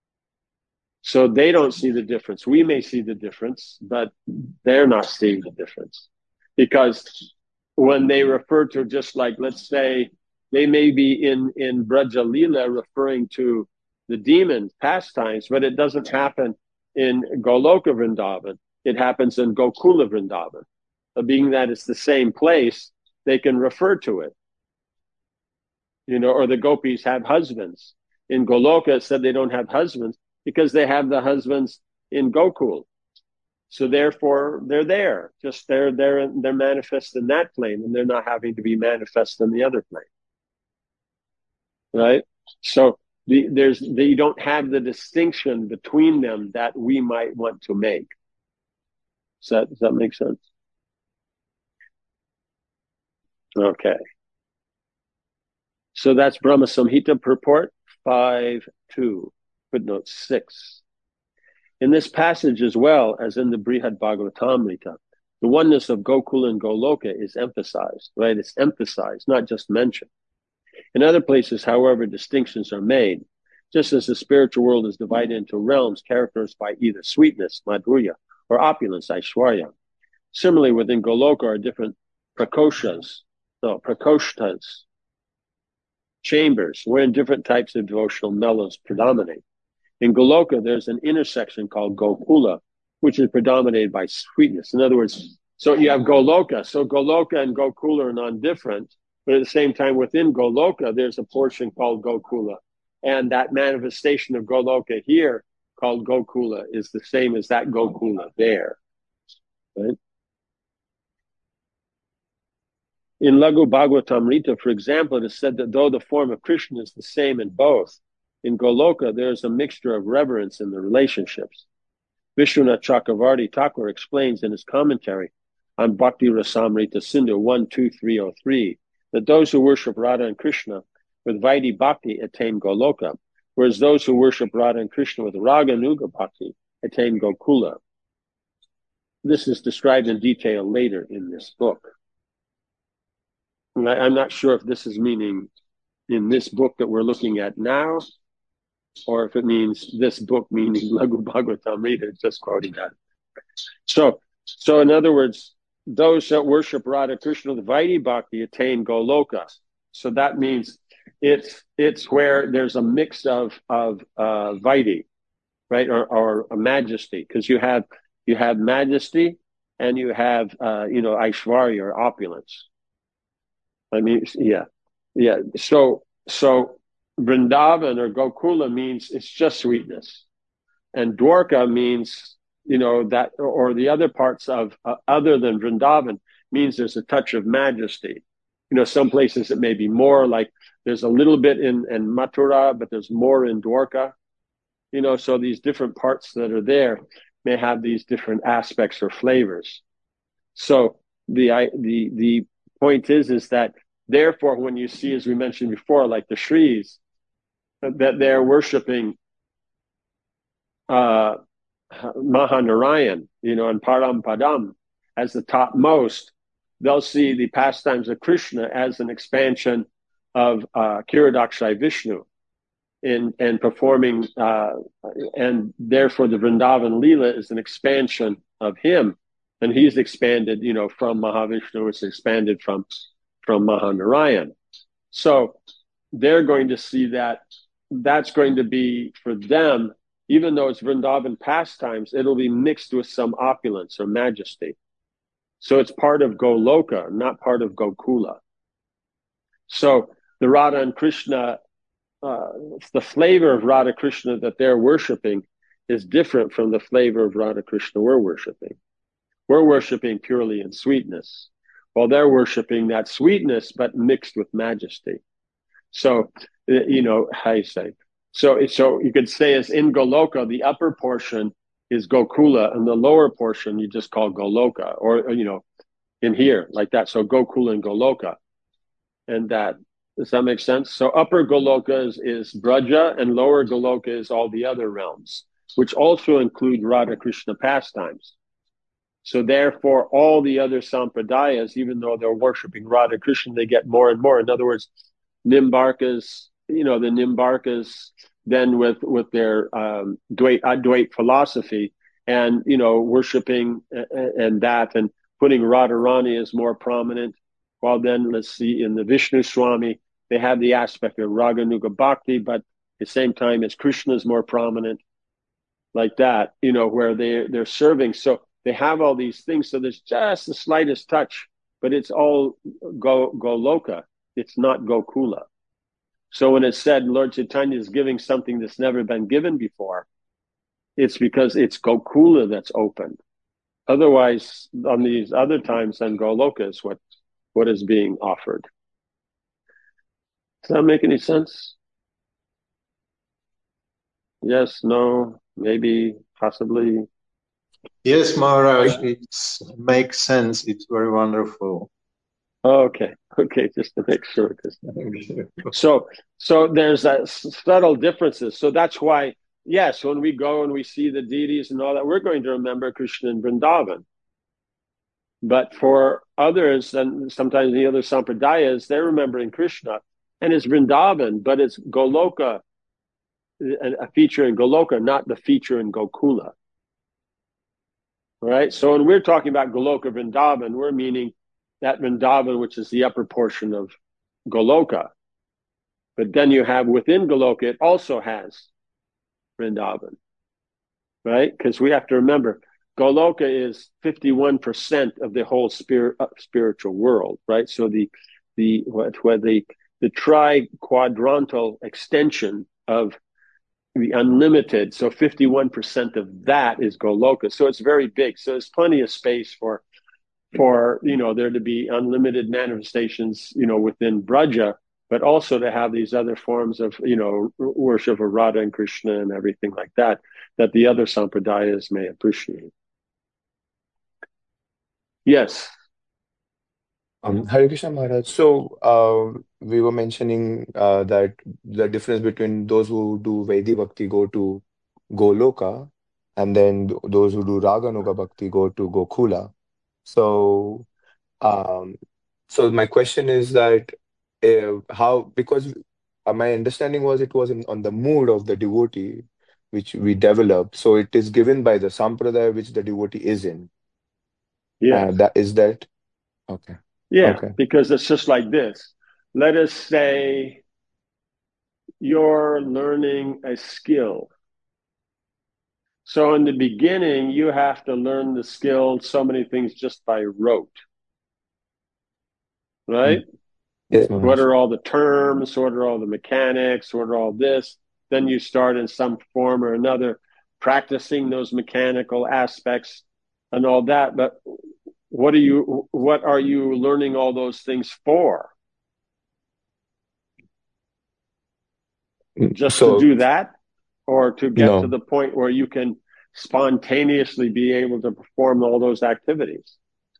So they don't see the difference. We may see the difference, but they're not seeing the difference. Because when they refer to just like, let's say, they may be in, in Braja Lila referring to the demon pastimes, but it doesn't happen in Goloka Vrindavan. It happens in Gokula Vrindavan. Uh, being that it's the same place, they can refer to it. You know, or the gopis have husbands. In Goloka, it said they don't have husbands because they have the husbands in Gokul. So therefore, they're there. Just they're they're they're manifest in that plane, and they're not having to be manifest in the other plane, right? So the, there's they don't have the distinction between them that we might want to make. Does that does that make sense? Okay. So that's Brahma Samhita purport five two, footnote six. In this passage as well as in the Brihad Bhagavatamrita, the oneness of Gokula and Goloka is emphasized, right? It's emphasized, not just mentioned. In other places, however, distinctions are made, just as the spiritual world is divided into realms characterized by either sweetness, madhurya, or opulence, aishwarya. Similarly, within Goloka are different prakoshas, no, prakoshtas, chambers, wherein different types of devotional mellows predominate. In Goloka, there's an intersection called Gokula, which is predominated by sweetness. In other words, so you have Goloka. So Goloka and Gokula are non-different, but at the same time, within Goloka, there's a portion called Gokula. And that manifestation of Goloka here, called Gokula, is the same as that Gokula there. Right? In Laghu Bhagavatamrita, for example, it is said that though the form of Krishna is the same in both, in Goloka, there is a mixture of reverence in the relationships. Vishwanath Chakravarti Thakur explains in his commentary on Bhakti Rasamrita Sindhu one two three oh three that those who worship Radha and Krishna with Vaidhi Bhakti attain Goloka, whereas those who worship Radha and Krishna with Raga Nuga Bhakti attain Gokula. This is described in detail later in this book. And I, I'm not sure if this is meaning in this book that we're looking at now, or if it means this book, meaning Laghu Bhagavatamrita, just quoting that. So, so in other words, those that worship Radha Krishna with Vaidhi Bhakti attain Goloka. So that means it's it's where there's a mix of of uh, Vaidhi, right, or, or a majesty, because you have you have majesty and you have uh, you know Aishwarya or opulence. I mean, yeah, yeah. So so. Vrindavan or Gokula means it's just sweetness, and Dwarka means, you know, that, or the other parts of uh, other than Vrindavan means there's a touch of majesty. You know, some places it may be more, like there's a little bit in, in Mathura, but there's more in Dwarka. You know, so these different parts that are there, may have these different aspects or flavors. So the I, the the point is is that therefore, when you see, as we mentioned before, like the Shris, that they're worshiping uh, Mahanarayan, you know, and Parampadam as the topmost, they'll see the pastimes of Krishna as an expansion of uh, Kiradakshai Vishnu in and performing, uh, and therefore the Vrindavan Leela is an expansion of him, and he's expanded, you know, from Mahavishnu, it's expanded from from Mahanarayan. So they're going to see that that's going to be for them, even though it's Vrindavan pastimes, it'll be mixed with some opulence or majesty. So it's part of Goloka, not part of Gokula. So the Radha and Krishna, uh, the flavor of Radha Krishna that they're worshiping is different from the flavor of Radha Krishna we're worshiping. We're worshiping purely in sweetness, while they're worshiping that sweetness, but mixed with majesty. So, you know, how you say? So, so you could say as in Goloka, the upper portion is Gokula, and the lower portion you just call Goloka, or, or you know, in here like that. So Gokula and Goloka, and that does that make sense? So upper Goloka is, is Braja, and lower Goloka is all the other realms, which also include Radha Krishna pastimes. So therefore, all the other sampradayas, even though they're worshiping Radha Krishna, they get more and more. In other words, Nimbarkas, you know, the Nimbarkas, then with with their um, Dvait, Advait philosophy, and you know, worshiping and, and that, and putting Radharani as more prominent. While then, let's see, in the Vishnu Swami, they have the aspect of Raganuga Bhakti, but at the same time as Krishna is more prominent, like that, you know, where they they're serving. So they have all these things. So there's just the slightest touch, but it's all go Goloka. It's not Gokula. So when it's said Lord Chaitanya is giving something that's never been given before, it's because it's Gokula that's open. Otherwise, on these other times, then Goloka is what, what is being offered. Does that make any sense? Yes, no, maybe, possibly. Yes, Maharaj, it makes sense. It's very wonderful. Oh, okay, okay, just to make sure. So, so there's that subtle differences. So that's why, yes, when we go and we see the deities and all that, we're going to remember Krishna and Vrindavan. But for others, and sometimes the other sampradayas, they're remembering Krishna, and it's Vrindavan, but it's Goloka, a feature in Goloka, not the feature in Gokula. Right? So when we're talking about Goloka Vrindavan, we're meaning that Vrindavan, which is the upper portion of Goloka. But then you have within Goloka, it also has Vrindavan. Right? Because we have to remember, Goloka is fifty-one percent of the whole spirit, uh, spiritual world, right? So the the what, what the the tri-quadrantal extension of the unlimited, so fifty-one percent of that is Goloka. So it's very big. So there's plenty of space for for you know there to be unlimited manifestations, you know, within Braja, but also to have these other forms of, you know, worship of Radha and Krishna and everything like that, that the other sampradayas may appreciate. Yes. Um, Hare Krishna Maharaj. So, uh, we were mentioning uh, that the difference between those who do Vaidhi Bhakti go to Goloka, and then th- those who do Raganuga Bhakti go to Gokula. So, um, so my question is that uh, how, because uh, my understanding was it was in, on the mood of the devotee which we develop. So it is given by the sampradaya which the devotee is in. Yes. Uh, that is that. Okay. Yeah, Okay. because it's just like this. Let us say you're learning a skill. So in the beginning, you have to learn the skill, so many things just by rote, right? Mm. Yes, What Maharaj. are all the terms? What are all the mechanics? What are all this? Then you start in some form or another practicing those mechanical aspects and all that. But what are you, what are you learning all those things for? Mm, Just to So, do that, or to get to no. the point where you can spontaneously be able to perform all those activities.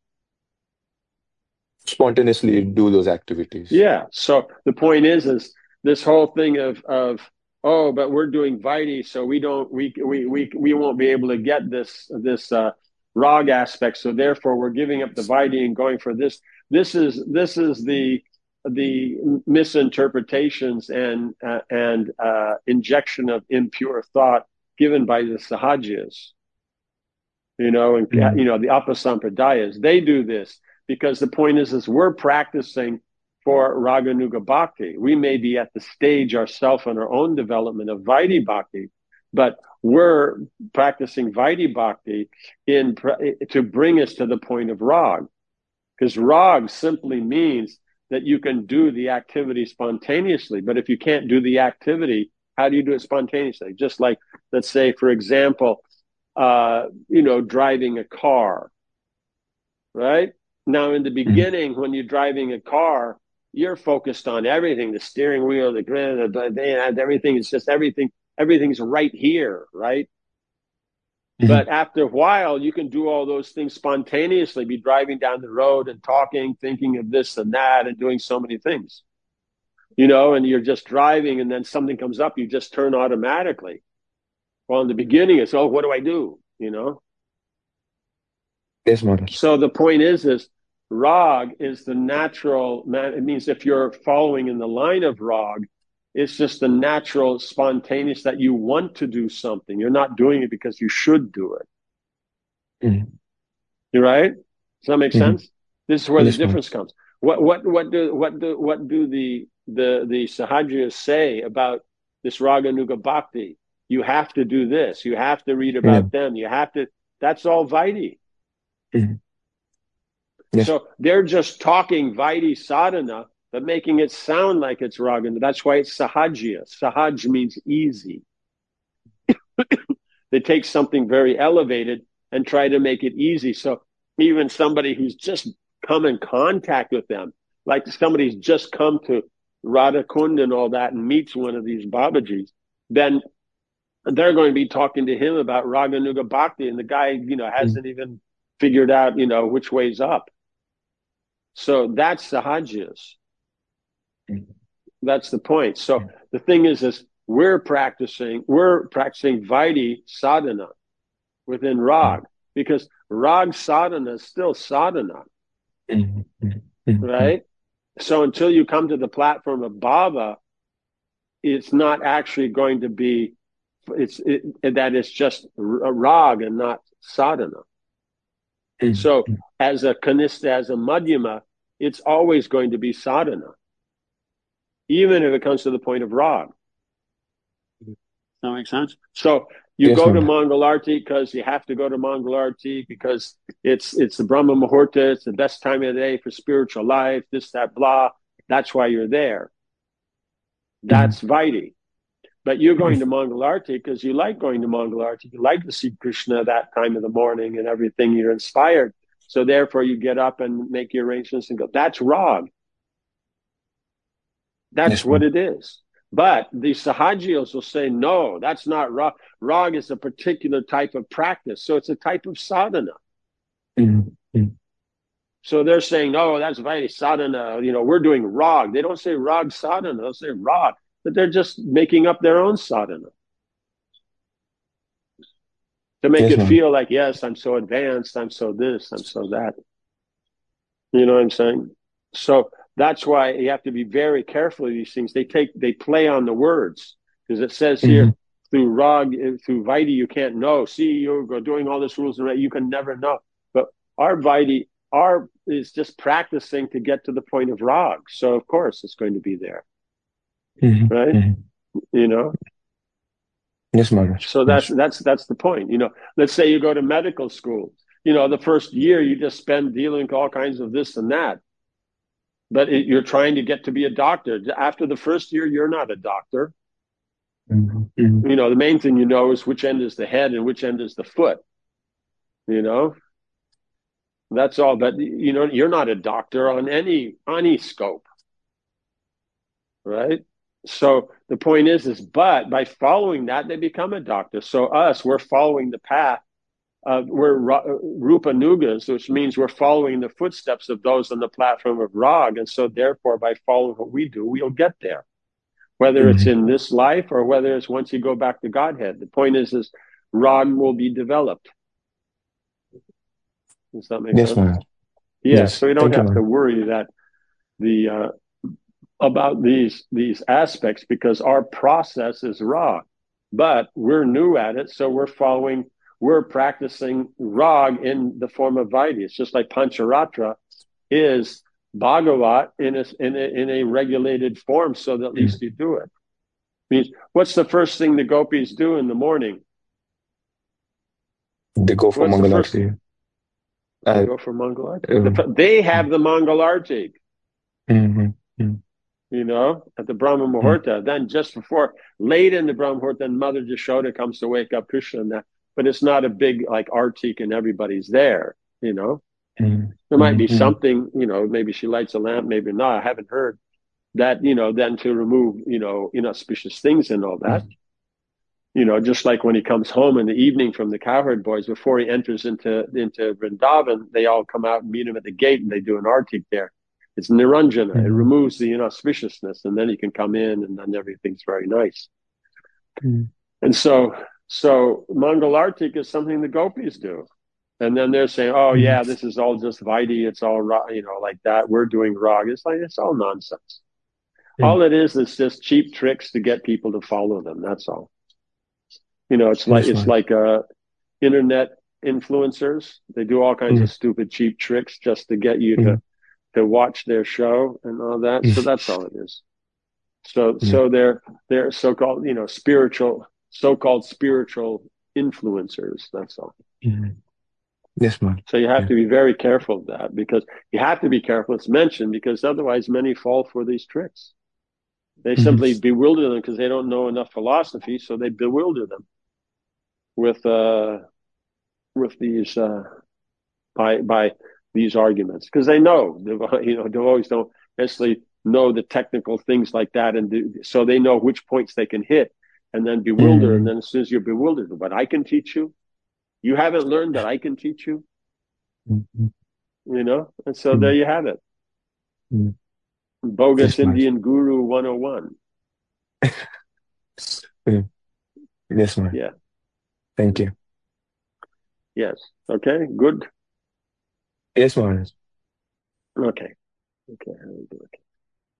Spontaneously do those activities. Yeah. So the point is, is this whole thing of, of, oh, but we're doing Vaidhi, so we don't, we, we, we, we won't be able to get this, this, uh, Rag aspect. So therefore we're giving up the Vaidhi and going for this. This is, this is the, the misinterpretations and, uh, and, uh, injection of impure thought given by the Sahajiyas, you know, and, Mm. you know, the Apasampradayas, they do this because the point is, is we're practicing for Raganuga Bhakti. We may be at the stage ourselves in our own development of Vaidhi Bhakti, but we're practicing Vaidhi Bhakti in, to bring us to the point of Rag. Because Rag simply means that you can do the activity spontaneously. But if you can't do the activity, how do you do it spontaneously? Just like, let's say, for example, uh, you know, driving a car, right? Now, in the beginning, when you're driving a car, you're focused on everything, the steering wheel, the grid, the, everything is just everything, everything's right here, right? Mhm. But after a while, you can do all those things spontaneously, be driving down the road and talking, thinking of this and that and doing so many things, you know, and you're just driving and then something comes up, you just turn automatically. Well, in the beginning, it's, oh, what do I do? You know? Yes, Maharaj. So the point is, is Rag is the natural, it means if you're following in the line of Rag, it's just the natural spontaneous that you want to do something. You're not doing it because you should do it. Mhm. You right? Does that make Mhm. sense? This is where Yes, the difference comes. What what what do what do what do the the the Sahajiyas say about this Raganuga Bhakti? You have to do this. You have to read about Yeah. them. You have to. That's all Vaidhi. Mhm. Yes. So they're just talking Vaidhi sadhana, but making it sound like it's Raganuga. That's why it's Sahajiya. Sahaj means easy. They take something very elevated and try to make it easy. So even somebody who's just come in contact with them, like somebody's just come to Radhakund and all that and meets one of these Babajis, then they're going to be talking to him about Raganuga Bhakti, and the guy, you know, hasn't even figured out, you know, which way's up. So that's Sahajiyas. Mhm. That's the point. So the thing is, is we're practicing, we're practicing Vaidhi sadhana within Rag, because Rag sadhana is still sadhana, Mhm. Mhm. Mhm. right? So until you come to the platform of Bhava, it's not actually going to be, it's it, that it's just a Rag and not sadhana. Mhm. So as a kanista, as a madhyama, it's always going to be sadhana, even if it comes to the point of Rag. Does that make sense? So you Yes, go to Maharaj. Mangalarti because you have to go to Mangalarti because it's it's the Brahma Muhurta, it's the best time of the day for spiritual life, this, that, blah. That's why you're there. That's Vaidhi. But you're going to Mangalarti because you like going to Mangalarti. You like to see Krishna that time of the morning and everything. You're inspired. So therefore you get up and make your arrangements and go. That's Rag. That's Yes, what Maharaj. it is. But the Sahajiyas will say, no, that's not Rag. Rag is a particular type of practice. So it's a type of sadhana. Mhm. Mhm. So they're saying, oh, that's Vaidhi sadhana. You know, we're doing Rag. They don't say Rag sadhana. They'll say Rag. But they're just making up their own sadhana to make Yes, it Maharaj. feel like, yes, I'm so advanced. I'm so this. I'm so that. You know what I'm saying? So that's why you have to be very careful of these things. They take, they play on the words, because it says here Mhm. through Rag, through Vaidhi, you can't know. See, you're doing all this rules and reg- you can never know. But our Vaidhi, our is just practicing to get to the point of Rag. So of course it's going to be there, Mhm. right? Mhm. You know. Yes, Maharaj. So that's Yes. that's that's the point. You know, let's say you go to medical school. You know, the first year you just spend dealing with all kinds of this and that. But it, you're trying to get to be a doctor. After the first year, you're not a doctor. Mhm. Mhm. You know, the main thing you know is which end is the head and which end is the foot. You know, that's all. But you know, you're not a doctor on any any scope, right? So the point is, is but by following that, they become a doctor. So us, we're following the path. Uh, we're Rupa Nugas, which means we're following the footsteps of those on the platform of Rag. And so therefore, by following what we do, we'll get there. Whether Mhm. it's in this life or whether it's once you go back to Godhead. The point is, is Rag will be developed. Does that make Yes, sense? Maharaj. Yeah, Yes. so you don't Thank you, have to Maharaj. worry that the uh, about these these aspects because our process is raw, but we're new at it, so we're following, we're practicing Rag in the form of Vaidhi. It's just like Pancharatra is Bhagavat in a, in a in a regulated form, so that at Mm. least you do it. Means what's the first thing the gopis do in the morning? They go for What's the first? Mangalarti. They Uh, go for Mangalarti. um, The- They have the Mangalarti. mhm, mm, You know, at the Brahma mm, Muhurta. Then just before, late in the Brahma Muhurta, then Mother Jashoda comes to wake up Krishna and that. But it's not a big like artik and everybody's there, you know. mm, There might be mm, mm, something, you know, maybe she lights a lamp, maybe not. I haven't heard that, you know, then to remove, you know, inauspicious things and all that. mm, You know, just like when he comes home in the evening from the cowherd boys, before he enters into into Vrindavan, they all come out and meet him at the gate and they do an artik there. It's Niranjana. It mm, removes the inauspiciousness, and then you can come in, and then everything's very nice. mm, And so, so Mangalartik is something the gopis do, and then they're saying, "Oh mm, yeah, this is all just Vaidhi. It's all ra- you know like that. We're doing Rag." It's like it's all nonsense. mm. All it is is just cheap tricks to get people to follow them. That's all. You know, it's like Yes, it's Maharaj. like uh, internet influencers. They do all kinds Mm, of stupid cheap tricks just to get you to mm, to watch their show and all that. So mm, that's all it is. So mm, so they're they're so-called, you know, spiritual, so-called spiritual influencers. That's all. mm. Yes, Maharaj. So you have Yeah. to be very careful of that, because you have to be careful. It's mentioned because otherwise many fall for these tricks. They Mhm. simply bewilder them because they don't know enough philosophy, so they bewilder them with uh with these uh by by these arguments, because they know, you know, they always don't necessarily know the technical things like that, and do, so they know which points they can hit and then bewilder. And Mm, then as soon as you're bewildered, but I can teach you, you haven't learned that I can teach you, mm, mm, you know. And so there mm, you have it. mm. Bogus Yes, Maharaj. Indian Guru one oh one. Mm. Yes, Maharaj. Yeah. Thank you. Yes. Okay. Good. Yes, Maharaj. Okay. Okay. How do we do it?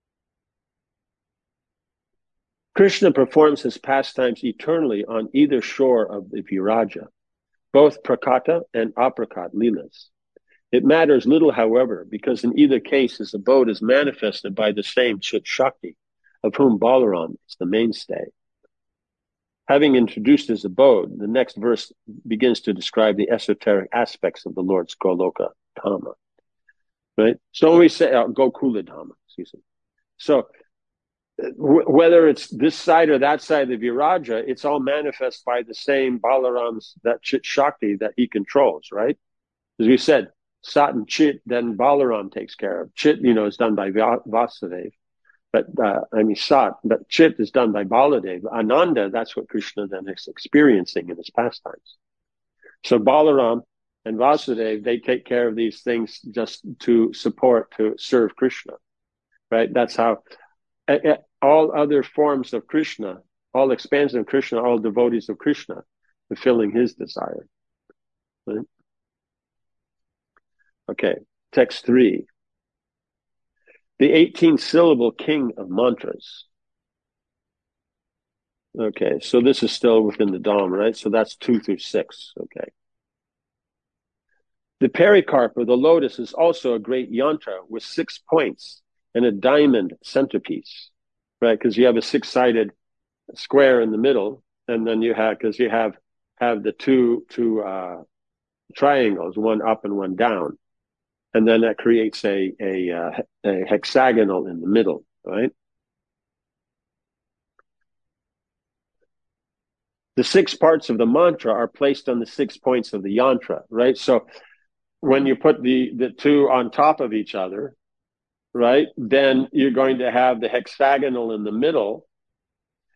Krishna performs his pastimes eternally on either shore of the Viraja, both prakata and aprakat leelas. It matters little, however, because in either case his abode is manifested by the same Chit Shakti, of whom Balaram is the mainstay. Having introduced his abode, the next verse begins to describe the esoteric aspects of the Lord's Goloka Dhamma. Right? So when we say uh, Gokula Dhamma, excuse me. So w- whether it's this side or that side of the Viraja, it's all manifest by the same Balaram's, that Chit Shakti that he controls, right? As we said, Sat and Chit, then Balaram takes care of. Chit, you know, is done by Va- Vasudeva. But, uh, I mean, Sat, but Chit is done by Baladev. Ananda, that's what Krishna then is experiencing in his pastimes. So Balaram and Vasudeva, they take care of these things just to support, to serve Krishna, right? That's how uh, uh, all other forms of Krishna, all expansions of Krishna, all devotees of Krishna, fulfilling his desire. Right? Okay, text three. The eighteen syllable king of mantras. Okay, so this is still within the Dham, right? So that's two through six. Okay. The pericarp or the lotus is also a great yantra with six points and a diamond centerpiece, right? Because you have a six-sided square in the middle, and then you have, because you have have the two two uh, triangles, one up and one down, and then that creates a a, uh, a hexagonal in the middle, right? The six parts of the mantra are placed on the six points of the yantra, right? So when you put the, the two on top of each other, right, then you're going to have the hexagonal in the middle,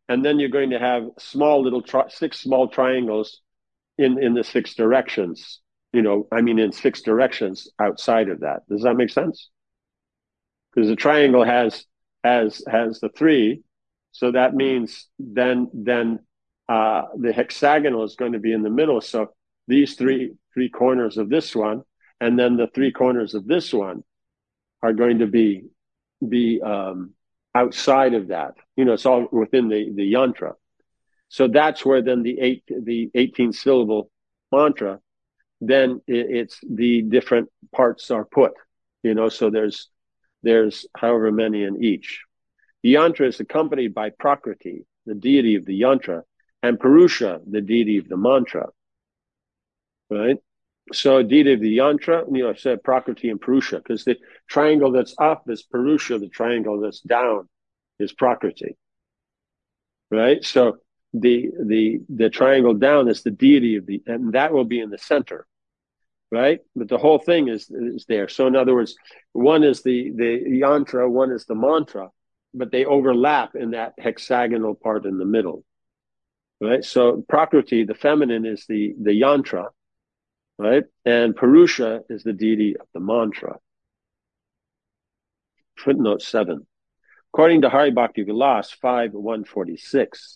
and then you're going to have small little tri- six small triangles in in the six directions. You know, I mean, in six directions outside of that. Does that make sense? Because the triangle has has has the three, so that means then then uh, the hexagonal is going to be in the middle. So these three three corners of this one, and then the three corners of this one, are going to be be um, outside of that. You know, it's all within the the yantra. So that's where then the eight the eighteen syllable mantra, then it, it's the different parts are put. You know, so there's there's however many in each. The yantra is accompanied by Prakriti, the deity of the yantra, and Purusha, the deity of the mantra. Right? So deity of the yantra, you know, I said Prakriti and Purusha, because the triangle that's up is Purusha, the triangle that's down is Prakriti. Right? So the the the triangle down is the deity of the, and that will be in the center. Right? But the whole thing is is there. So in other words, one is the the yantra, one is the mantra, but they overlap in that hexagonal part in the middle. Right? So Prakriti, the feminine, is the the yantra, right? And Purusha is the deity of the mantra. Footnote seven. According to Hari Bhakti Vilas five one forty-six,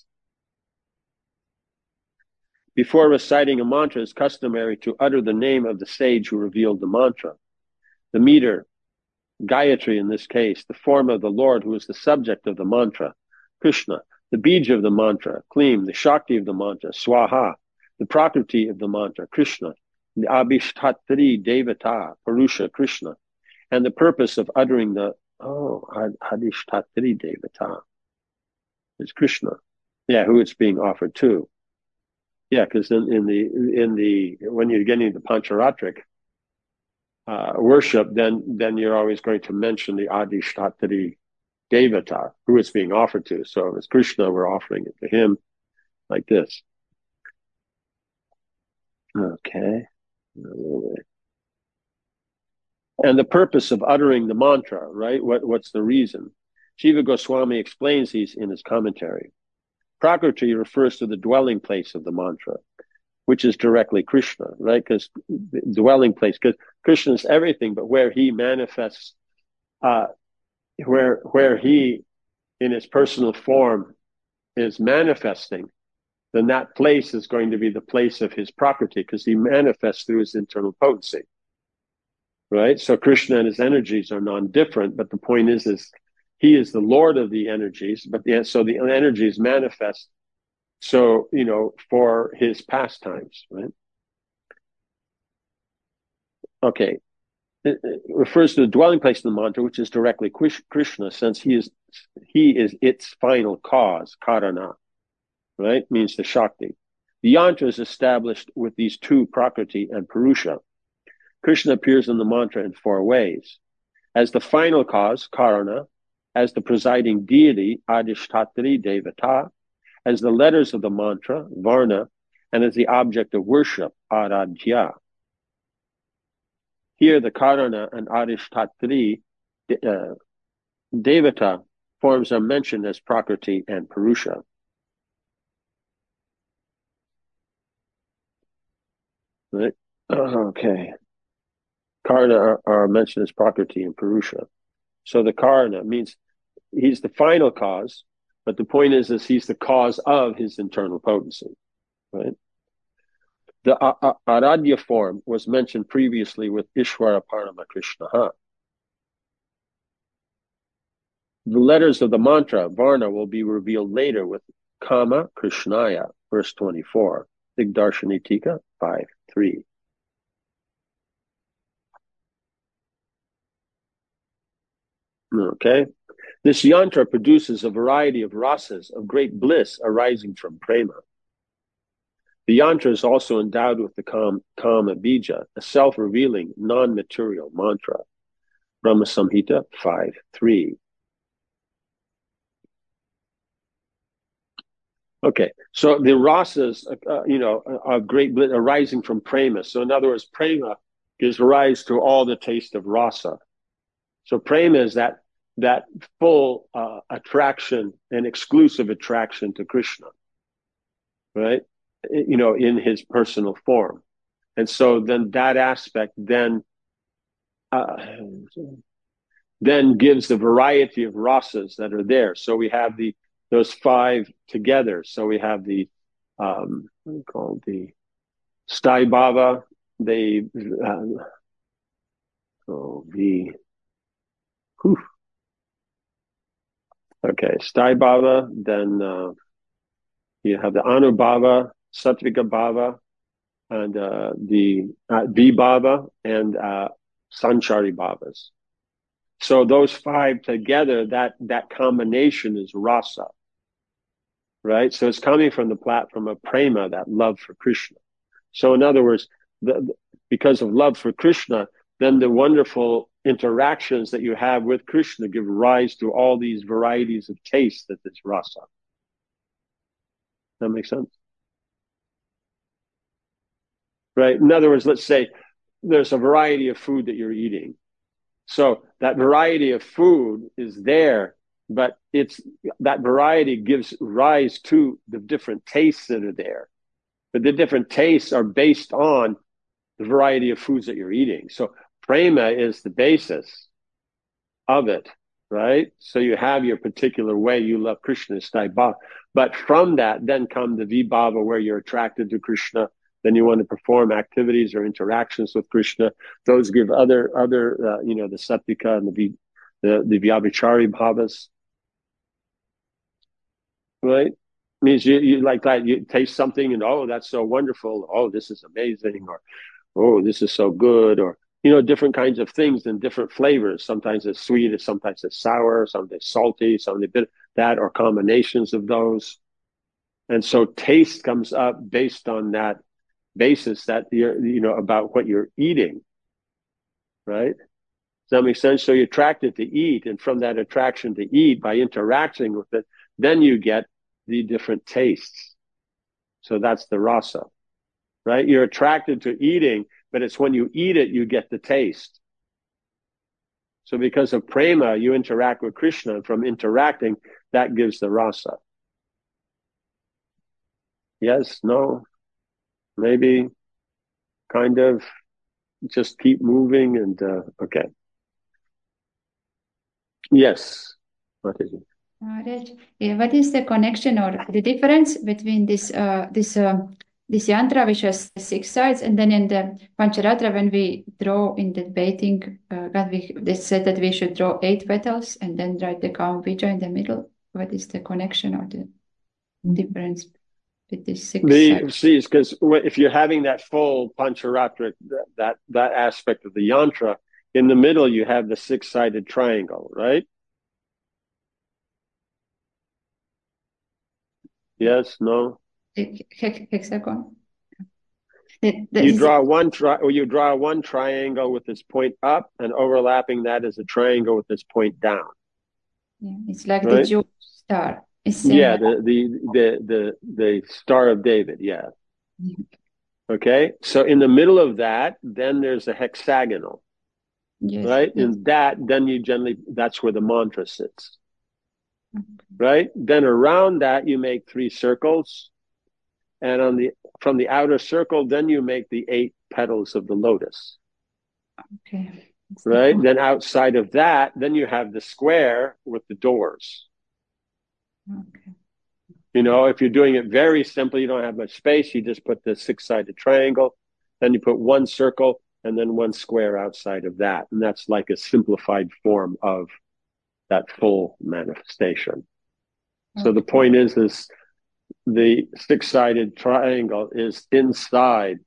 before reciting a mantra, it's customary to utter the name of the sage who revealed the mantra. The meter, Gayatri in this case, the form of the Lord who is the subject of the mantra, Krishna, the bija of the mantra, Klim, the Shakti of the mantra, Swaha, the Prakriti of the mantra, Krishna, the Abhishtatri Devata, Purusha, Krishna, and the purpose of uttering the, oh, Adhishtatri Devata is Krishna. Yeah, who it's being offered to. Yeah, because in, in the in the when you're getting the Pancharatric uh, worship, then then you're always going to mention the Adhishtatri Devata, who it's being offered to. So if it's Krishna, we're offering it to him like this. Okay. And the purpose of uttering the mantra, right? What what's the reason? Jiva Goswami explains these in his commentary. Prakriti refers to the dwelling place of the mantra, which is directly Krishna, right? Because dwelling place, because Krishna is everything, but where he manifests, uh, where where he, in his personal form, is manifesting, then that place is going to be the place of his Prakriti, because he manifests through his internal potency, right? So Krishna and his energies are non-different, but the point is, is he is the Lord of the energies, but the, so the energies manifest, so, you know, for his pastimes, right? Okay. It, it refers to the dwelling place of the mantra, which is directly Krishna, since he is he is its final cause, karana, right? Means the Shakti. The yantra is established with these two, Prakriti and Purusha. Krishna appears in the mantra in four ways. As the final cause, karana, as the presiding deity, Adhishtatri Devata, as the letters of the mantra, Varna, and as the object of worship, Aradhya. Here, the Karana and Adhishtatri uh, Devata forms are mentioned as Prakriti and Purusha. Right? Okay. Karana are, are mentioned as Prakriti and Purusha. So the Karana means he's the final cause, but the point is, is he's the cause of his internal potency, right? The uh, Aradhya form was mentioned previously with Ishvara Parama Krishna. The letters of the mantra, Varna, will be revealed later with Kama Krishnaya, verse twenty-four, Digdarshani Tika five three. Okay. This yantra produces a variety of rasas of great bliss arising from prema. The yantra is also endowed with the Kama Bija, a self-revealing, non-material mantra. Brahma Samhita five three. Okay, so the rasas, uh, you know, are great bliss arising from prema. So in other words, prema gives rise to all the taste of rasa. So prema is that that full uh, attraction and exclusive attraction to Krishna, right? You know, in his personal form. And so then that aspect then uh, then gives the variety of rasas that are there. So we have the those five together. So we have the um, what do you call it? The Staibhava, the uh, oh, the whew. okay, Staibhava, then uh, you have the Anubhava, Sattvika Bhava, and uh, the uh, Vibhava and uh, Sanchari Bhavas. So those five together, that that combination is rasa, right? So it's coming from the platform of prema, that love for Krishna. So in other words, the, because of love for Krishna, then the wonderful interactions that you have with Krishna give rise to all these varieties of taste that is rasa. That makes sense? Right? In other words, let's say there's a variety of food that you're eating. So that variety of food is there, but it's that variety gives rise to the different tastes that are there. But the different tastes are based on the variety of foods that you're eating. So prema is the basis of it, right? So you have your particular way you love Krishna, Staibhava. But from that, then come the Vibhava, where you're attracted to Krishna. Then you want to perform activities or interactions with Krishna. Those give other, other, uh, you know, the Sattvika and the the, the Vyabhichari bhavas, right? Means you, you like that, you taste something and, oh, that's so wonderful. Oh, this is amazing. Or, oh, this is so good. Or, you know, different kinds of things and different flavors. Sometimes it's sweet, sometimes it's sour, sometimes it's salty, sometimes bit that, or combinations of those. And so taste comes up based on that basis, that you're, you know, about what you're eating, right? Does that make sense? So you're attracted to eat, and from that attraction to eat, by interacting with it, then you get the different tastes. So that's the rasa, right? You're attracted to eating, but it's when you eat it, you get the taste. So because of prema, you interact with Krishna, and from interacting, that gives the rasa. Yes, no, maybe, kind of, just keep moving and, uh, okay. Yes, what is it? Maharaj, yeah, what is the connection or the difference between this uh, this uh, this yantra, which has six sides, and then in the Pancharatra, when we draw in the baiting, uh, God, we they said that we should draw eight petals and then write the Kama Bija in the middle. What is the connection or the difference with these six The, sides? see, because if you're having that full Pancharatra, that, that that aspect of the yantra, in the middle you have the six-sided triangle, right? Yes, no. Hexagon. The, the, You draw one tri- or you draw one triangle with its point up, and overlapping that is a triangle with its point down. Yeah, it's like right? the Jewish star. It's Yeah, similar. the, the the the the Star of David. Yeah. Yeah. Okay. So in the middle of that, then there's a hexagonal, Yes, right? yes. In that, then you generally, that's where the mantra sits. Okay. Right? Then around that you make three circles, and on the from the outer circle, then you make the eight petals of the lotus. Okay. That's the Right? point. Then outside of that, then you have the square with the doors. Okay. You know, if you're doing it very simply, you don't have much space, you just put the six-sided triangle, then you put one circle and then one square outside of that. And that's like a simplified form of that full manifestation. So the Okay. point is, is the six-sided triangle is inside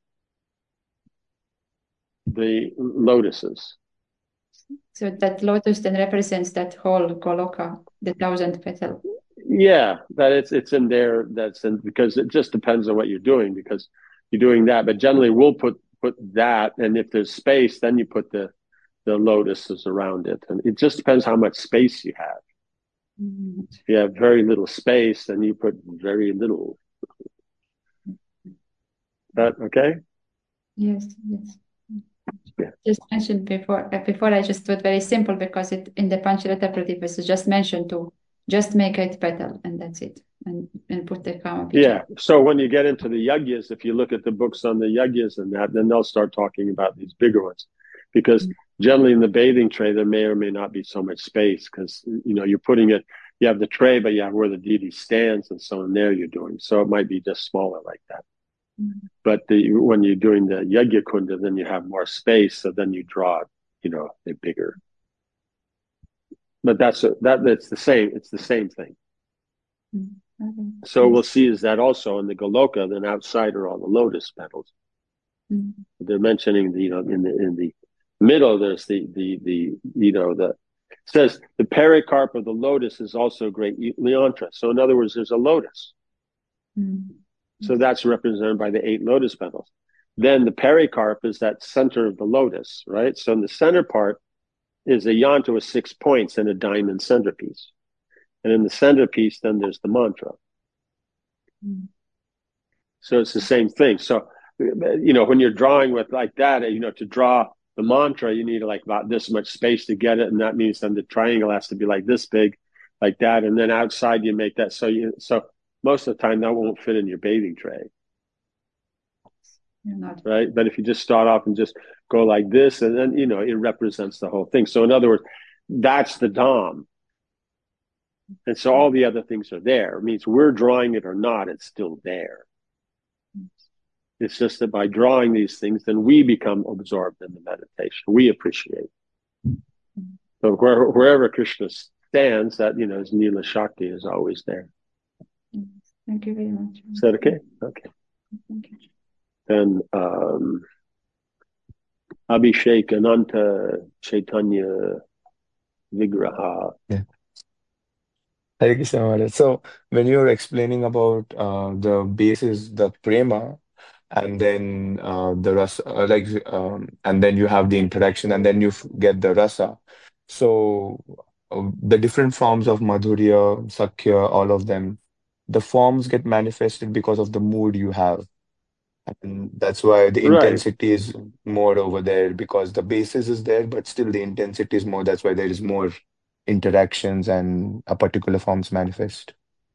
the lotuses. So that lotus then represents that whole Goloka, the thousand petal. Yeah, that it's it's in there. That's in, because it just depends on what you're doing, because you're doing that. But generally, we'll put put that, and if there's space, then you put the the lotuses around it, and it just depends how much space you have. Mhm. If you have very little space, then you put very little. That okay? Yes, yes. Yeah. Just mentioned before, uh, before I just put very simple because it in the Pancharatra Pradip is just mentioned to just make eight petal and that's it. And, and put the Kama Bija. Yeah. So when you get into the yagyas, if you look at the books on the yagyas and that, then they'll start talking about these bigger ones. Because generally in the bathing tray, there may or may not be so much space because, you know, you're putting it, you have the tray, but you have where the deity stands and so in there you're doing. So it might be just smaller like that. Mm-hmm. But the, when you're doing the yagya kunda, then you have more space. So then you draw, you know, it bigger. But that's, a, that, that's the same. It's the same thing. Mm-hmm. Okay. So Yes. we'll see is that also in the Goloka, then outside are all the lotus petals. Mm-hmm. They're mentioning the, you know, in the in the middle, there's the the the you know the it says the pericarp of the lotus is also great leontra. So in other words, there's a lotus. Mm-hmm. So that's represented by the eight lotus petals. Then the pericarp is that center of the lotus, right? So in the center part is a yantra with six points and a diamond centerpiece. And in the centerpiece, then there's the mantra. Mm-hmm. So it's the same thing. So, you know, when you're drawing with like that, you know, to draw the mantra, you need like about this much space to get it. And that means then the triangle has to be like this big, like that. And then outside you make that. So you, so most of the time that won't fit in your bathing tray. You're not. Right. But if you just start off and just go like this, and then, you know, it represents the whole thing. So in other words, that's the Dham. And so all the other things are there. It means we're drawing it or not, it's still there. It's just that by drawing these things, then we become absorbed in the meditation. We appreciate. So where, wherever Krishna stands, that, you know, his Nila Shakti is always there. Thank you very much. Is that okay? Okay. Thank you. Then um, Abhishek Ananta Chaitanya Vigraha. Yeah. Hare Krishna Maharaj. So when you were explaining about uh, the basis, the prema, and then uh, the rasa, uh, like, um, and then you have the interaction, and then you f- get the rasa. So uh, the different forms of madhurya, sakhya, all of them, the forms get manifested because of the mood you have. And that's why the Right. intensity is more over there because the basis is there, but still the intensity is more. That's why there is more interactions and a particular forms manifest.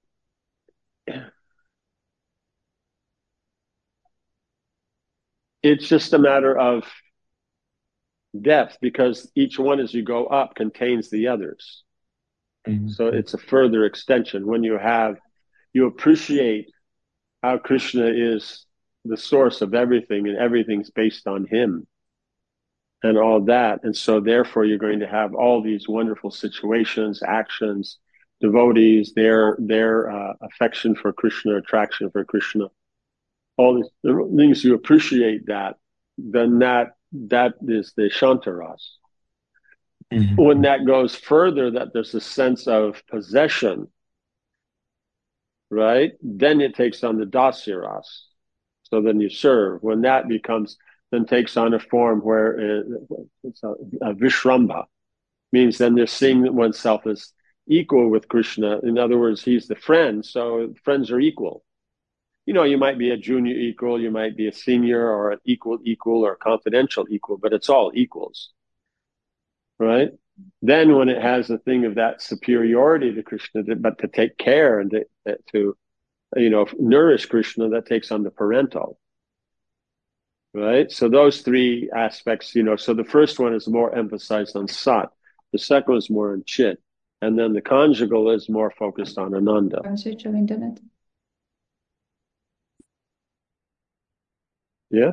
It's just a matter of depth because each one as you go up contains the others. Mhm. So it's a further extension. When you have, you appreciate how Krishna is the source of everything and everything's based on him and all that. And so therefore you're going to have all these wonderful situations, actions, devotees, their, their uh, affection for Krishna, attraction for Krishna, all these things you appreciate that, then that, that is the Shantaras. Mhm. When that goes further, that there's a sense of possession, right? Then it takes on the Dasyaras. So then you serve. When that becomes, then takes on a form where it's a, a Vishrambha, means then they're seeing oneself as equal with Krishna. In other words, he's the friend, so friends are equal. You know, you might be a junior equal, you might be a senior or an equal equal or confidential equal, but it's all equals, right? Then when it has a thing of that superiority to Krishna, but to take care and to, to you know, nourish Krishna, that takes on the parental, right? So those three aspects, you know, so the first one is more emphasized on Sat, the second one is more on Chit, and then the conjugal is more focused on Ananda. On switch of internet. Yeah?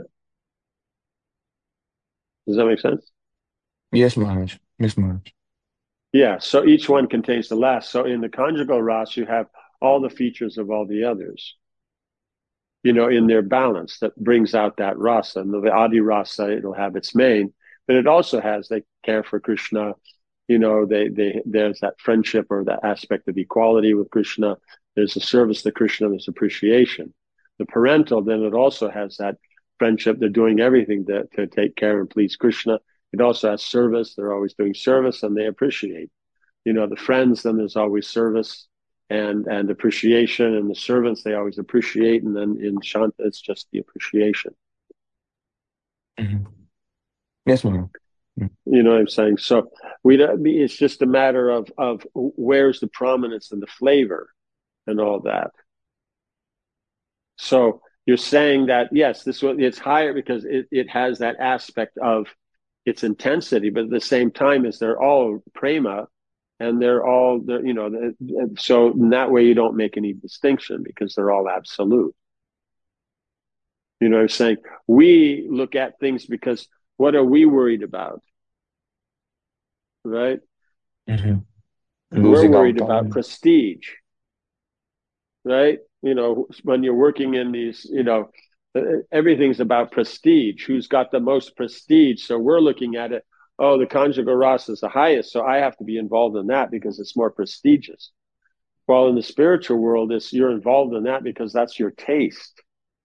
Does that make sense? Yes, Maharaj. Yes, Maharaj. Yeah, so each one contains the last. So in the conjugal rasa, you have all the features of all the others, you know, in their balance that brings out that rasa. And the adi rasa, it'll have its main, but it also has, they care for Krishna, you know, they, they, there's that friendship or that aspect of equality with Krishna. There's a service to Krishna, there's appreciation. The parental, then it also has that friendship. They're doing everything to, to take care and please Krishna. It also has service. They're always doing service and they appreciate. You know, the friends, then there's always service and, and appreciation, and the servants, they always appreciate. And then in Shanta, it's just the appreciation. Mhm. Yes, Maharaj. You know what I'm saying? So we don't, it's just a matter of, of where's the prominence and the flavor and all that. So you're saying that, yes, this one, it's higher because it, it has that aspect of its intensity, but at the same time as they're all prema and they're all, they're, you know, so in that way you don't make any distinction because they're all absolute. You know what I'm saying? We look at things because what are we worried about? Right? Mm-hmm. We're Losing worried out about on. prestige, right? You know, when you're working in these, you know, everything's about prestige. Who's got the most prestige? So we're looking at it. Oh, the conjugal rasa is the highest, so I have to be involved in that because it's more prestigious. While in the spiritual world, it's you're involved in that because that's your taste.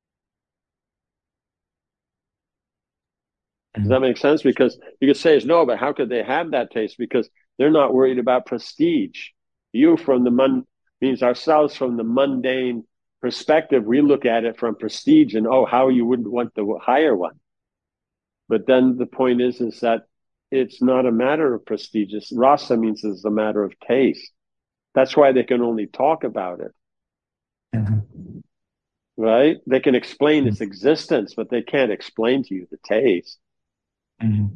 Does that make sense? Because you could say, no, but how could they have that taste? Because they're not worried about prestige. You from the mun means ourselves from the mundane perspective, we look at it from prestige and, oh, how you wouldn't want the higher one. But then the point is, is that it's not a matter of prestigious. Rasa means it's a matter of taste. That's why they can only talk about it. Mm-hmm. Right? They can explain Mm-hmm. its existence, but they can't explain to you the taste. Mm-hmm.